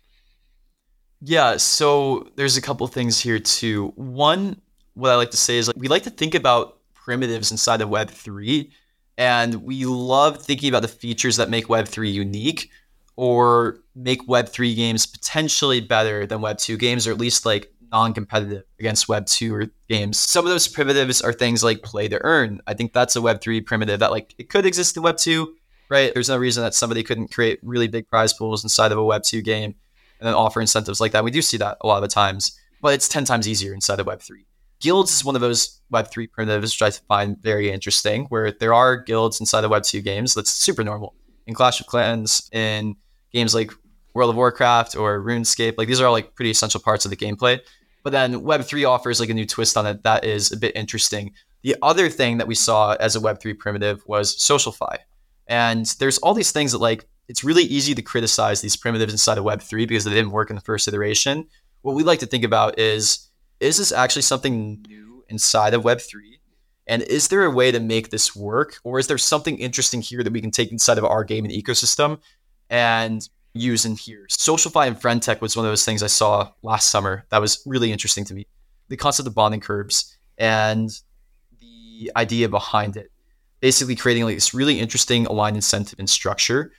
C: Yeah, so there's a couple things here too. One, what I like to say is like we like to think about primitives inside of Web three, and we love thinking about the features that make Web three unique or make Web three games potentially better than Web two games, or at least like non-competitive against Web two or games. Some of those primitives are things like play to earn. I think that's a Web three primitive that like it could exist in Web two, right? There's no reason that somebody couldn't create really big prize pools inside of a Web two game and then offer incentives like that. We do see that a lot of the times, but it's ten times easier inside of Web three. Guilds is one of those Web three primitives, which I find very interesting, where there are guilds inside of Web two games. That's super normal. In Clash of Clans, in games like World of Warcraft or RuneScape, like these are all like pretty essential parts of the gameplay. But then Web three offers like a new twist on it that is a bit interesting. The other thing that we saw as a Web three primitive was SocialFi. And there's all these things that like, it's really easy to criticize these primitives inside of Web three because they didn't work in the first iteration. What we like to think about is, is this actually something new inside of Web three? And is there a way to make this work? Or is there something interesting here that we can take inside of our game and ecosystem and use in here? SocialFi and FriendTech was one of those things I saw last summer that was really interesting to me. The concept of bonding curbs and the idea behind it. basically creating like this really interesting aligned incentive and structure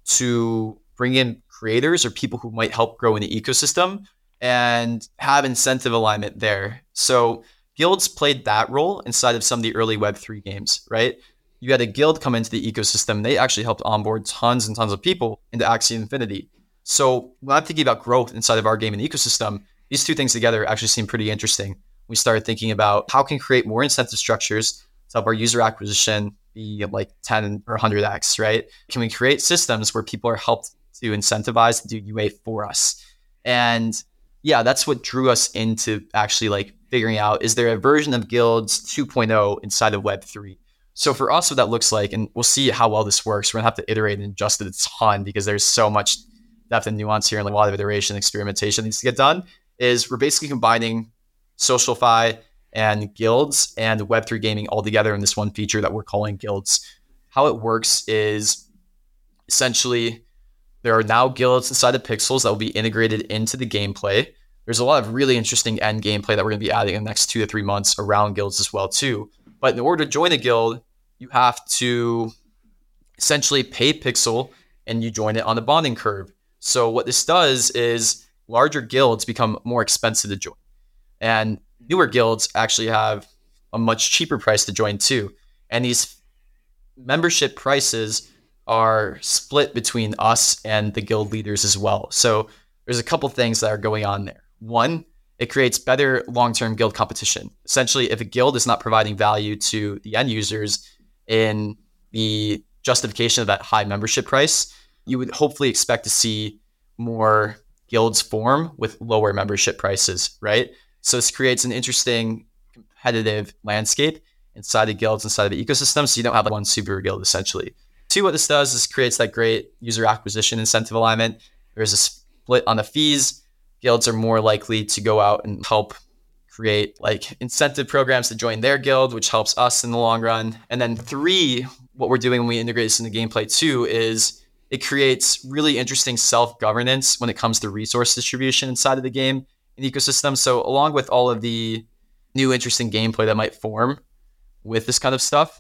C: to bring in creators or people who might help grow in the ecosystem and have incentive alignment there. So guilds played that role inside of some of the early Web three games, right? You had a guild come into the ecosystem. They actually helped onboard tons and tons of people into Axie Infinity. So when I'm thinking about growth inside of our game and ecosystem, these two things together actually seem pretty interesting. We started thinking about how can create more incentive structures to help our user acquisition be like ten or one hundred x, right? Can we create systems where people are helped to incentivize to do U A for us? And yeah, that's what drew us into actually like figuring out, is there a version of Guilds two point oh inside of Web three? So for us, what that looks like, and we'll see how well this works, we're gonna have to iterate and adjust it a ton because there's so much depth and nuance here and like a lot of iteration and experimentation needs to get done, is we're basically combining SocialFi and guilds and Web three gaming all together in this one feature that we're calling Guilds. How it works is essentially there are now guilds inside of Pixels that will be integrated into the gameplay. There's a lot of really interesting end gameplay that we're going to be adding in the next two to three months around guilds as well too. But in order to join a guild, you have to essentially pay Pixel and you join it on the bonding curve. So what this does is larger guilds become more expensive to join. And newer guilds actually have a much cheaper price to join too. And these membership prices are split between us and the guild leaders as well. So there's a couple things that are going on there. One, it creates better long-term guild competition. Essentially, if a guild is not providing value to the end users in the justification of that high membership price, you would hopefully expect to see more guilds form with lower membership prices, right? So this creates an interesting competitive landscape inside of guilds, inside of the ecosystem, so you don't have one super guild essentially. Two, what this does is creates that great user acquisition incentive alignment. There's a split on the fees. Guilds are more likely to go out and help create like incentive programs to join their guild, which helps us in the long run. And then three, what we're doing when we integrate this into gameplay too is it creates really interesting self-governance when it comes to resource distribution inside of the game and ecosystem. So along with all of the new interesting gameplay that might form with this kind of stuff,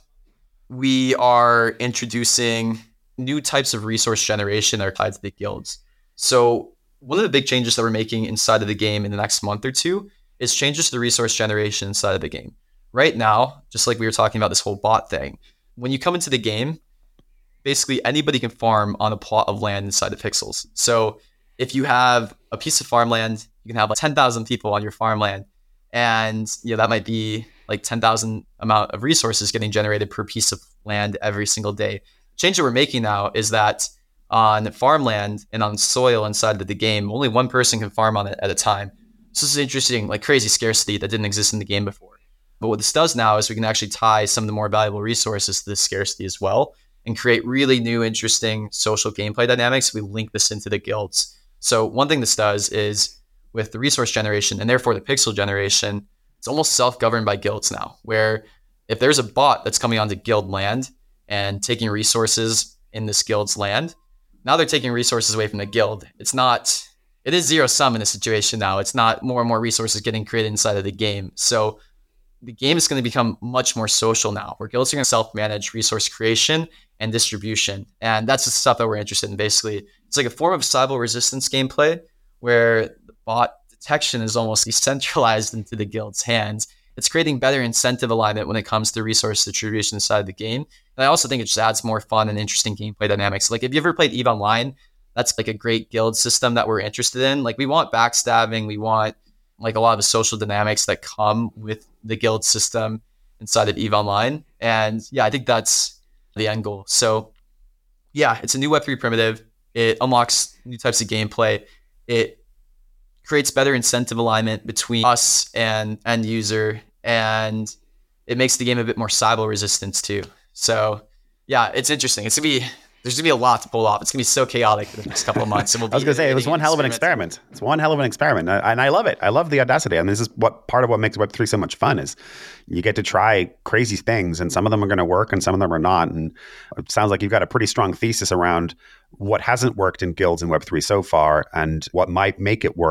C: we are introducing new types of resource generation that are tied to the guilds. So one of the big changes that we're making inside of the game in the next month or two is changes to the resource generation inside of the game. Right now, just like we were talking about this whole bot thing, when you come into the game, basically anybody can farm on a plot of land inside of Pixels. So if you have a piece of farmland, you can have like ten thousand people on your farmland. And yeah, that might be like ten thousand amount of resources getting generated per piece of land every single day. The change that we're making now is that on farmland and on soil inside of the game, only one person can farm on it at a time. So this is interesting, like crazy scarcity that didn't exist in the game before. But what this does now is we can actually tie some of the more valuable resources to this scarcity as well and create really new, interesting social gameplay dynamics. We link this into the guilds. So one thing this does is with the resource generation and therefore the pixel generation, it's almost self-governed by guilds now, where if there's a bot that's coming onto guild land and taking resources in this guild's land, now they're taking resources away from the guild. It's not, it is zero sum in a situation now. It's not more and more resources getting created inside of the game. So the game is going to become much more social now, where guilds are going to self-manage resource creation and distribution. And that's the stuff that we're interested in, basically. It's like a form of Sybil resistance gameplay where the bot detection is almost decentralized into the guild's hands. It's creating better incentive alignment when it comes to resource distribution inside of the game. And I also think it just adds more fun and interesting gameplay dynamics. Like if you ever played EVE Online, that's like a great guild system that we're interested in. Like we want backstabbing, we want like a lot of the social dynamics that come with the guild system inside of EVE Online. And yeah, I think that's the end goal. So yeah, it's a new Web three primitive. It unlocks new types of gameplay. It creates better incentive alignment between us and end user, and it makes the game a bit more Sybil resistance too. So yeah, it's interesting. It's gonna be there's gonna be a lot to pull off. It's gonna be so chaotic for the next couple of months. And we'll
B: I was gonna say it was one hell of an experiment. It's one hell of an experiment, and I love it. I love the audacity, and this is what part of what makes Web three so much fun is you get to try crazy things, and some of them are going to work, and some of them are not. And it sounds like you've got a pretty strong thesis around what hasn't worked in guilds in Web three so far, and what might make it work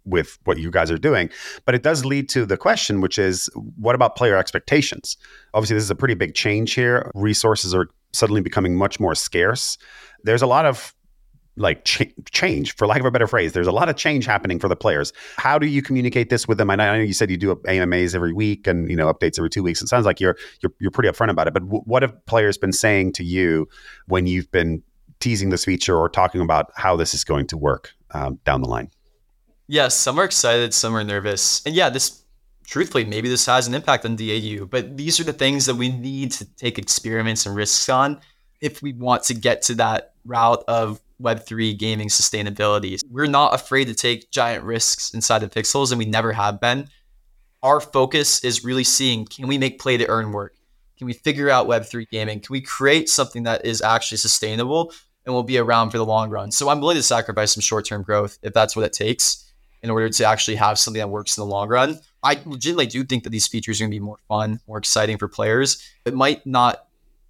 B: with what you guys are doing. But it does lead to the question, which is, what about player expectations? Obviously, this is a pretty big change here. Resources are suddenly becoming much more scarce. There's a lot of like ch- change, for lack of a better phrase. There's a lot of change happening for the players. How do you communicate this with them? I know you said you do A M As every week and, you know, updates every two weeks. It sounds like you're you're, you're pretty upfront about it. But w- what have players been saying to you when you've been teasing this feature or talking about how this is going to work um, down the line?
C: Yeah, some are excited, some are nervous. And yeah, this, truthfully, maybe this has an impact on D A U, but these are the things that we need to take experiments and risks on if we want to get to that route of Web three gaming sustainability. We're not afraid to take giant risks inside of Pixels, and we never have been. Our focus is really seeing, can we make play to earn work? Can we figure out Web three gaming? Can we create something that is actually sustainable and will be around for the long run? So I'm willing to sacrifice some short-term growth if that's what it takes in order to actually have something that works in the long run. I legitimately do think that these features are going to be more fun, more exciting for players. It might not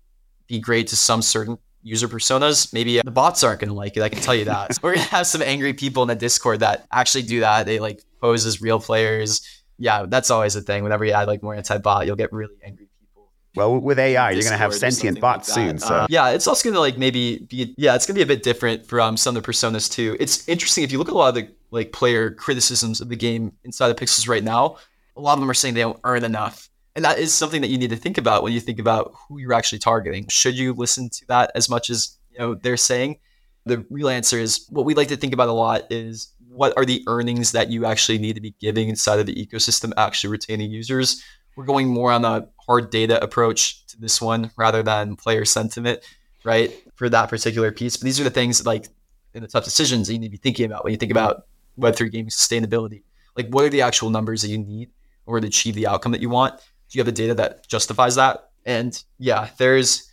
C: be great to some certain user personas. Maybe the bots aren't going to like it. I can tell you that. So we're going to have some angry people in the Discord that actually do that. They like pose as real players. Yeah, that's always a thing. Whenever you add like more anti-bot, you'll get really angry people.
B: Well, with A I, you're going to have sentient bots
C: like
B: soon. So
C: uh, yeah, it's also going to like maybe be, yeah, it's going to be a bit different from some of the personas too. It's interesting. If you look at a lot of the like player criticisms of the game inside of Pixels right now, a lot of them are saying they don't earn enough. And that is something that you need to think about when you think about who you're actually targeting. Should you listen to that as much as, you know, they're saying? The real answer is, what we like to think about a lot is, what are the earnings that you actually need to be giving inside of the ecosystem, actually retaining users? We're going more on a hard data approach to this one rather than player sentiment, right? For that particular piece. But these are the things like in the tough decisions that you need to be thinking about when you think about Web three gaming sustainability. Like, what are the actual numbers that you need in order to achieve the outcome that you want? Do you have the data that justifies that? And yeah, there's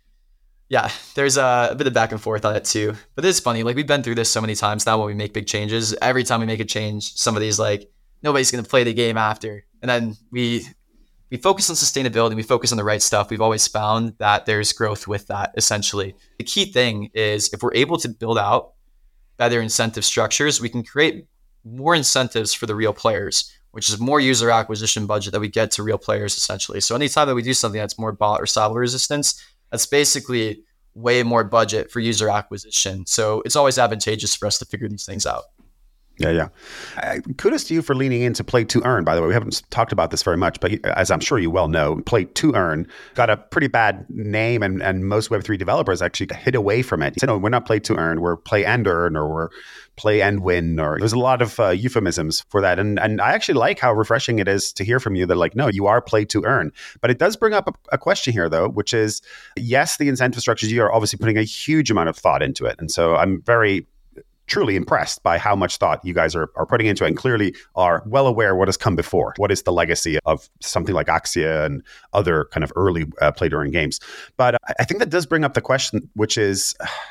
C: yeah, there's a, a bit of back and forth on it too. But it's funny, like we've been through this so many times now when we make big changes. Every time we make a change, somebody's like, nobody's going to play the game after. And then we we focus on sustainability, we focus on the right stuff. We've always found that there's growth with that, essentially. The key thing is, if we're able to build out better incentive structures, we can create more incentives for the real players, which is more user acquisition budget that we get to real players, essentially. So anytime that we do something that's more bot or salvo resistance, that's basically way more budget for user acquisition. So it's always advantageous for us to figure these things out.
B: Yeah, yeah. Uh, kudos to you for leaning into play to earn, by the way. We haven't talked about this very much, but as I'm sure you well know, play to earn got a pretty bad name, and, and most Web three developers actually hid away from it. He said, no, we're not play to earn, we're play and earn, or we're play and win, or there's a lot of uh, euphemisms for that. And and I actually like how refreshing it is to hear from you that, like, no, you are play to earn. But it does bring up a, a question here, though, which is, yes, the incentive structures, you are obviously putting a huge amount of thought into it. And so I'm very truly impressed by how much thought you guys are, are putting into it, and clearly are well aware what has come before. What is the legacy of something like Axia and other kind of early uh, play to earn games? But I think that does bring up the question, which is,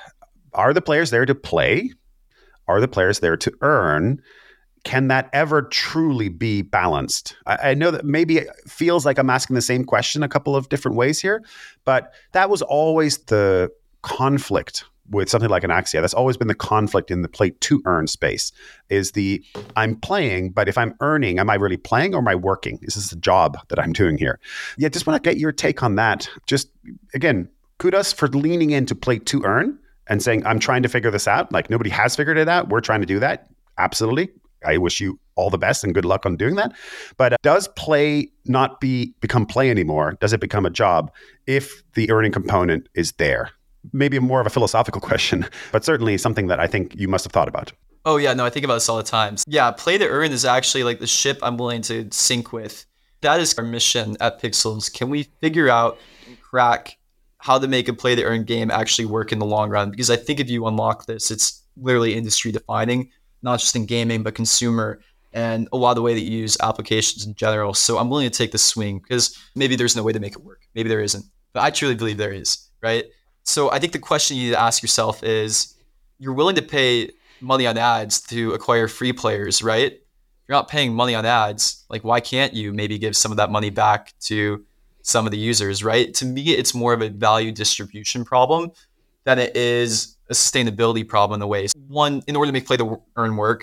B: are the players there to play? Are the players there to earn? Can that ever truly be balanced? I, I know that maybe it feels like I'm asking the same question a couple of different ways here, but that was always the conflict with something like an Axia. That's always been the conflict in the play to earn space, is the, I'm playing, but if I'm earning, am I really playing or am I working? Is this a job that I'm doing here? Yeah, just want to get your take on that. Just, again, kudos for leaning into play to earn and saying, I'm trying to figure this out. Like, nobody has figured it out. We're trying to do that. Absolutely. I wish you all the best and good luck on doing that. But uh, does play not be become play anymore? Does it become a job if the earning component is there? Maybe more of a philosophical question, but certainly something that I think you must have thought about.
C: Oh yeah, no, I think about this all the time. Yeah, play to earn is actually like the ship I'm willing to sink with. That is our mission at Pixels. Can we figure out and crack how to make a play to earn game actually work in the long run? Because I think if you unlock this, it's literally industry defining, not just in gaming, but consumer, and a lot of the way that you use applications in general. So I'm willing to take the swing, because maybe there's no way to make it work. Maybe there isn't, but I truly believe there is, right? So I think the question you need to ask yourself is, you're willing to pay money on ads to acquire free players, right? If you're not paying money on ads, like, why can't you maybe give some of that money back to some of the users, right? To me, it's more of a value distribution problem than it is a sustainability problem in a way. One, in order to make play to earn work,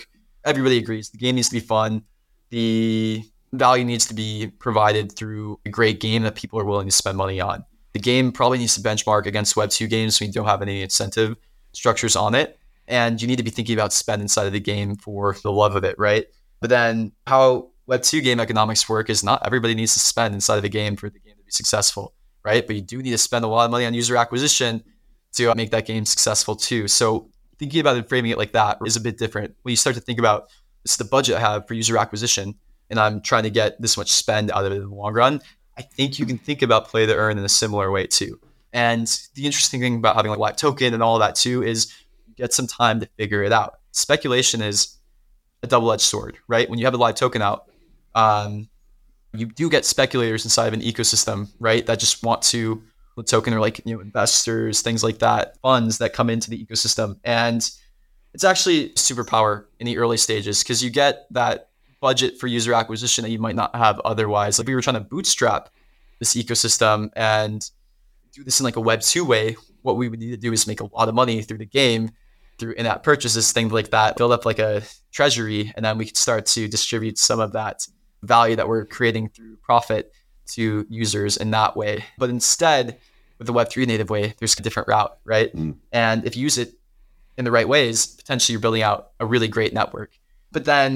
C: everybody agrees the game needs to be fun. The value needs to be provided through a great game that people are willing to spend money on. The game probably needs to benchmark against Web two games so you don't have any incentive structures on it. And you need to be thinking about spend inside of the game for the love of it, right? But then how Web two game economics work is not everybody needs to spend inside of the game for the game to be successful, right? But you do need to spend a lot of money on user acquisition to make that game successful too. So thinking about it and framing it like that is a bit different. When you start to think about this is the budget I have for user acquisition, and I'm trying to get this much spend out of it in the long run, I think you can think about play to earn in a similar way too. And the interesting thing about having like live token and all of that too is you get some time to figure it out. Speculation is a double-edged sword, right? When you have a live token out, um, you do get speculators inside of an ecosystem, right? That just want to the token, or like, you know, investors, things like that, funds that come into the ecosystem. And it's actually superpower in the early stages because you get that budget for user acquisition that you might not have otherwise. Like we were trying to bootstrap this ecosystem and do this in like a Web two way. What we would need to do is make a lot of money through the game, through in-app purchases, things like that, build up like a treasury, and then we could start to distribute some of that value that we're creating through profit to users in that way. But instead, with the Web three native way, there's a different route, right? Mm. And if you use it in the right ways, potentially you're building out a really great network. But then,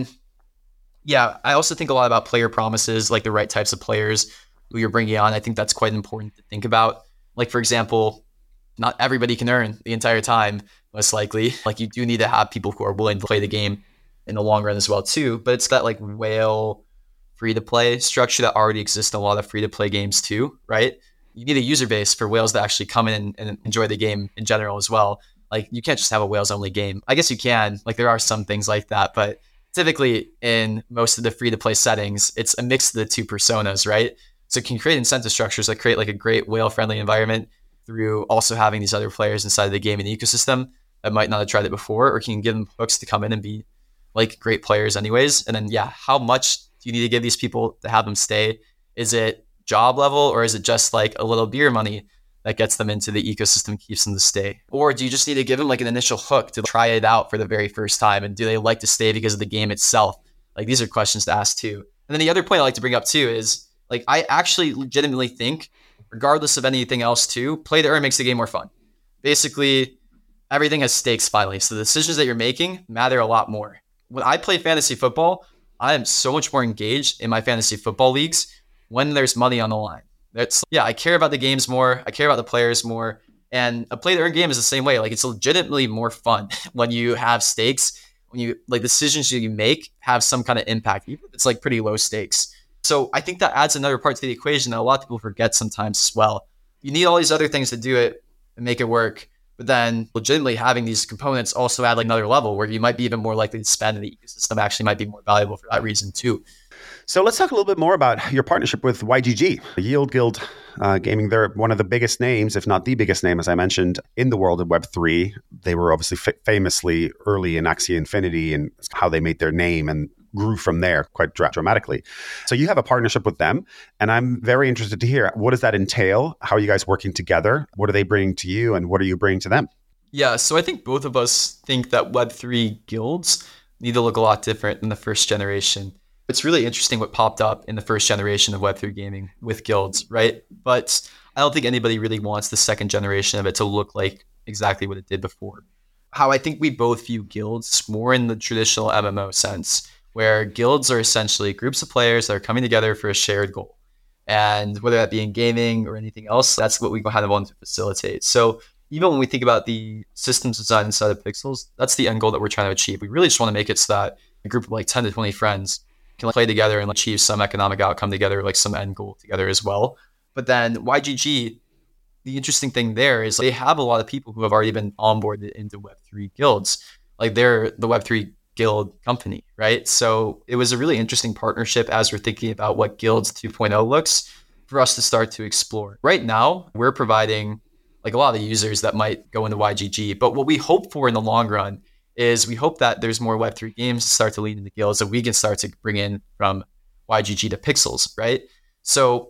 C: yeah, I also think a lot about player promises, like the right types of players who you're bringing on. I think that's quite important to think about. Like, for example, not everybody can earn the entire time, most likely. Like you do need to have people who are willing to play the game in the long run as well too. But it's that like whale free-to-play structure that already exists in a lot of free-to-play games too, right? You need a user base for whales to actually come in and enjoy the game in general as well. Like you can't just have a whales-only game. I guess you can. Like there are some things like that, but typically in most of the free-to-play settings, it's a mix of the two personas, right? So it can create incentive structures that create like a great whale-friendly environment through also having these other players inside of the game and the ecosystem that might not have tried it before, or can give them hooks to come in and be like great players anyways. And then, yeah, how much do you need to give these people to have them stay? Is it job level, or is it just like a little beer money that gets them into the ecosystem, keeps them to stay? Or do you just need to give them like an initial hook to try it out for the very first time? And do they like to stay because of the game itself? Like these are questions to ask too. And then the other point I like to bring up too is like, I actually legitimately think, regardless of anything else too, play to earn makes the game more fun. Basically, everything has stakes finally. So the decisions that you're making matter a lot more. When I play fantasy football, I am so much more engaged in my fantasy football leagues when there's money on the line. That's yeah, I care about the games more. I care about the players more. And a play to earn game is the same way. Like it's legitimately more fun when you have stakes, when you like decisions you make have some kind of impact, even if it's like pretty low stakes. So I think that adds another part to the equation that a lot of people forget sometimes as well. You need all these other things to do it and make it work. But then legitimately having these components also add like another level where you might be even more likely to spend, and the ecosystem actually might be more valuable for that reason too.
B: So let's talk a little bit more about your partnership with Y G G, Yield Guild uh, Gaming. They're one of the biggest names, if not the biggest name, as I mentioned, in the world of Web three. They were obviously f- famously early in Axie Infinity and how they made their name and grew from there quite dra- dramatically. So you have a partnership with them, and I'm very interested to hear, what does that entail? How are you guys working together? What are they bringing to you, and what are you bringing to them?
C: Yeah, so I think both of us think that Web three guilds need to look a lot different than the first generation. It's really interesting what popped up in the first generation of Web three gaming with guilds, right? But I don't think anybody really wants the second generation of it to look like exactly what it did before. How I think we both view guilds more in the traditional M M O sense, where guilds are essentially groups of players that are coming together for a shared goal. And whether that be in gaming or anything else, that's what we kind of want to facilitate. So even when we think about the systems design inside of Pixels, that's the end goal that we're trying to achieve. We really just want to make it so that a group of like ten to twenty friends can play together and achieve some economic outcome together, like some end goal together as well. But then Y G G, the interesting thing there is they have a lot of people who have already been onboarded into Web three guilds. Like they're the Web three guild company, right? So it was a really interesting partnership as we're thinking about what Guilds two point oh looks for us to start to explore. Right now, we're providing like a lot of the users that might go into Y G G, but what we hope for in the long run is we hope that there's more Web three games to start to lead into guilds that we can start to bring in from Y G G to Pixels, right? So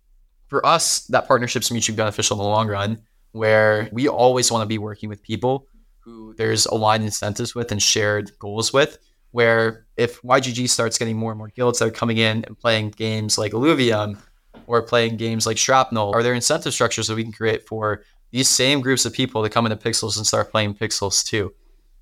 C: for us, that partnership's mutually beneficial in the long run, where we always want to be working with people who there's aligned incentives with and shared goals with, where if Y G G starts getting more and more guilds that are coming in and playing games like Illuvium or playing games like Shrapnel, are there incentive structures that we can create for these same groups of people to come into Pixels and start playing Pixels too?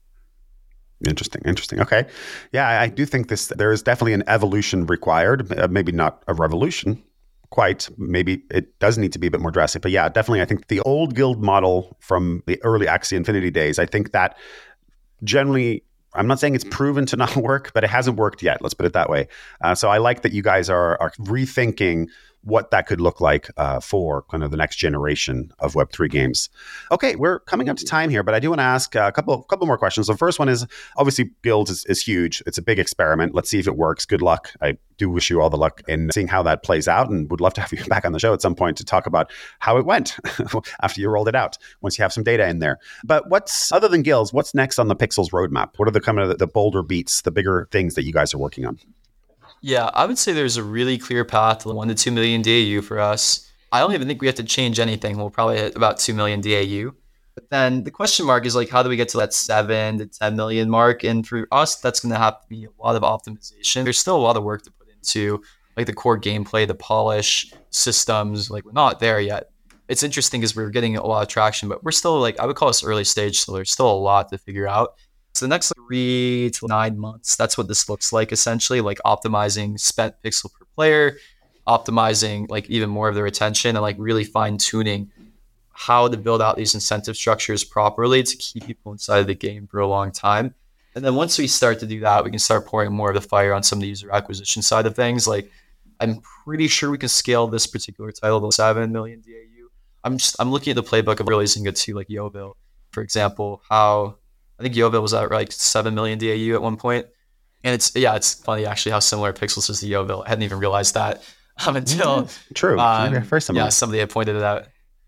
B: Interesting, interesting. Okay. Yeah, I, I do think this, there is definitely an evolution required, uh, maybe not a revolution quite. Maybe it does need to be a bit more drastic. But yeah, definitely, I think the old guild model from the early Axie Infinity days, I think that generally, I'm not saying it's proven to not work, but it hasn't worked yet. Let's put it that way. Uh, so I like that you guys are, are rethinking what that could look like uh, for kind of the next generation of Web three games. Okay, we're coming up to time here, but I do want to ask a couple, couple more questions. The first one is, obviously, Guilds is, is huge. It's a big experiment. Let's see if it works. Good luck. I do wish you all the luck in seeing how that plays out, and would love to have you back on the show at some point to talk about how it went after you rolled it out, once you have some data in there. But what's, other than Guilds, what's next on the Pixels roadmap? What are the kind of the, the bolder beats, the bigger things that you guys are working on?
C: Yeah, I would say there's a really clear path to one to two million D A U for us. I don't even think we have to change anything. We'll probably hit about two million D A U. But then the question mark is like, how do we get to that seven to ten million mark? And for us, that's going to have to be a lot of optimization. There's still a lot of work to put into like the core gameplay, the polish, systems. Like, we're not there yet. It's interesting because we're getting a lot of traction, but we're still like, I would call us early stage. So there's still a lot to figure out. So the next three to nine months, that's what this looks like, essentially, like optimizing spent pixel per player, optimizing like even more of the retention, and like really fine tuning how to build out these incentive structures properly to keep people inside of the game for a long time. And then once we start to do that, we can start pouring more of the fire on some of the user acquisition side of things. Like, I'm pretty sure we can scale this particular title to seven million D A U. I'm just, I'm looking at the playbook of releasing it to like Yoville, for example, how I think Yoville was at like seven million D A U at one point. And it's, yeah, it's funny actually how similar Pixels is to Yoville. I hadn't even realized that um, until
B: yeah, true.
C: Um,
B: First
C: yeah, somebody had pointed it out.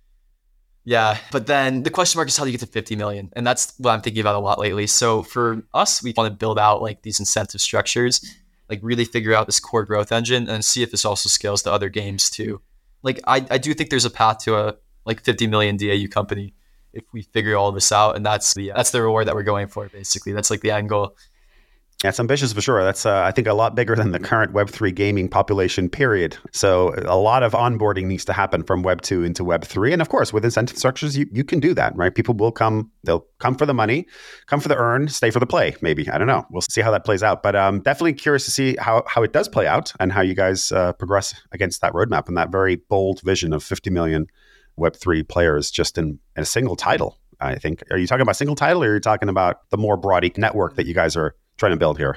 C: Yeah, but then the question mark is how do you get to fifty million? And that's what I'm thinking about a lot lately. So for us, we want to build out like these incentive structures, like really figure out this core growth engine and see if this also scales to other games too. Like, I, I do think there's a path to a like fifty million D A U company if we figure all this out, and that's the that's the reward that we're going for, basically. That's like the end goal.
B: That's ambitious for sure. That's, uh, I think, a lot bigger than the current Web three gaming population, period. So a lot of onboarding needs to happen from Web two into Web three. And of course, with incentive structures, you, you can do that, right? People will come, they'll come for the money, come for the earn, stay for the play, maybe. I don't know. We'll see how that plays out. But um, definitely curious to see how, how it does play out and how you guys uh, progress against that roadmap and that very bold vision of fifty million Web three players just in, in a single title, I think. Are you talking about single title, or are you talking about the more broad network that you guys are trying to build here?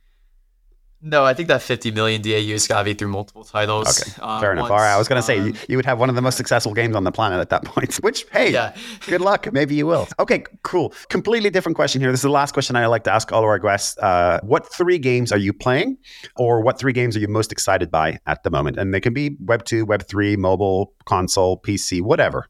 C: No, I think that fifty million D A U has got to be through multiple titles.
B: Okay, um, fair enough. Once, All right, I was going to say, um, you, you would have one of the most successful games on the planet at that point, which, hey, yeah. Good luck. Maybe you will. Okay, cool. Completely different question here. This is the last question I like to ask all of our guests. Uh, what three games are you playing, or what three games are you most excited by at the moment? And they can be Web two, Web three, mobile, console, P C, whatever.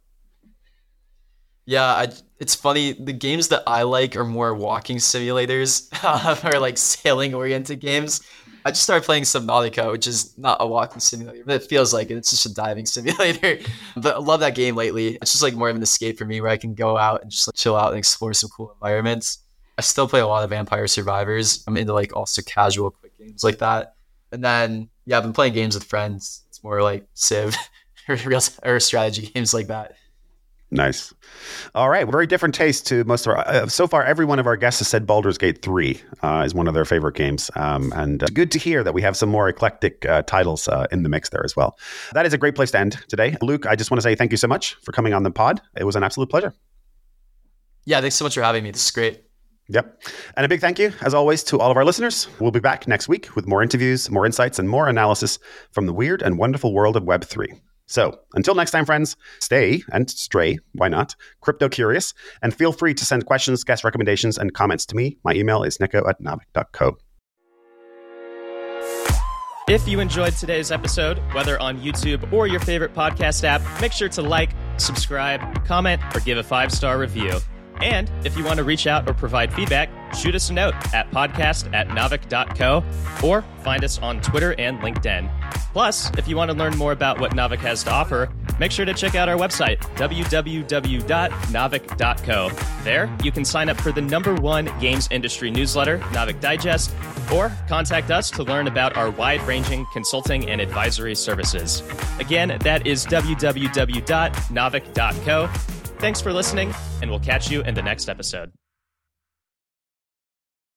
C: Yeah, I, it's funny. The games that I like are more walking simulators or like sailing-oriented games. I just started playing Subnautica, which is not a walking simulator, but it feels like it. It's just a diving simulator. But I love that game lately. It's just like more of an escape for me, where I can go out and just like chill out and explore some cool environments. I still play a lot of Vampire Survivors. I'm into like also casual quick games like that. And then, yeah, I've been playing games with friends. It's more like Civ or real or strategy games like that.
B: Nice. All right. Very different taste to most of our, uh, so far, every one of our guests has said Baldur's Gate three uh, is one of their favorite games. Um, and uh, good to hear that we have some more eclectic uh, titles uh, in the mix there as well. That is a great place to end today. Luke, I just want to say thank you so much for coming on the pod. It was an absolute pleasure.
C: Yeah, thanks so much for having me. This is great.
B: Yep. And a big thank you, as always, to all of our listeners. We'll be back next week with more interviews, more insights, and more analysis from the weird and wonderful world of Web three. So until next time, friends, stay and stray, why not, crypto curious, and feel free to send questions, guest recommendations, and comments to me. My email is nico at naavik dot co.
A: If you enjoyed today's episode, whether on YouTube or your favorite podcast app, make sure to like, subscribe, comment, or give a five-star review. And if you want to reach out or provide feedback, shoot us a note at podcast at naavik dot co or find us on Twitter and LinkedIn. Plus, if you want to learn more about what Naavik has to offer, make sure to check out our website, w w w dot naavik dot co. There, you can sign up for the number one games industry newsletter, Naavik Digest, or contact us to learn about our wide-ranging consulting and advisory services. Again, that is w w w dot naavik dot co. Thanks for listening, and we'll catch you in the next episode.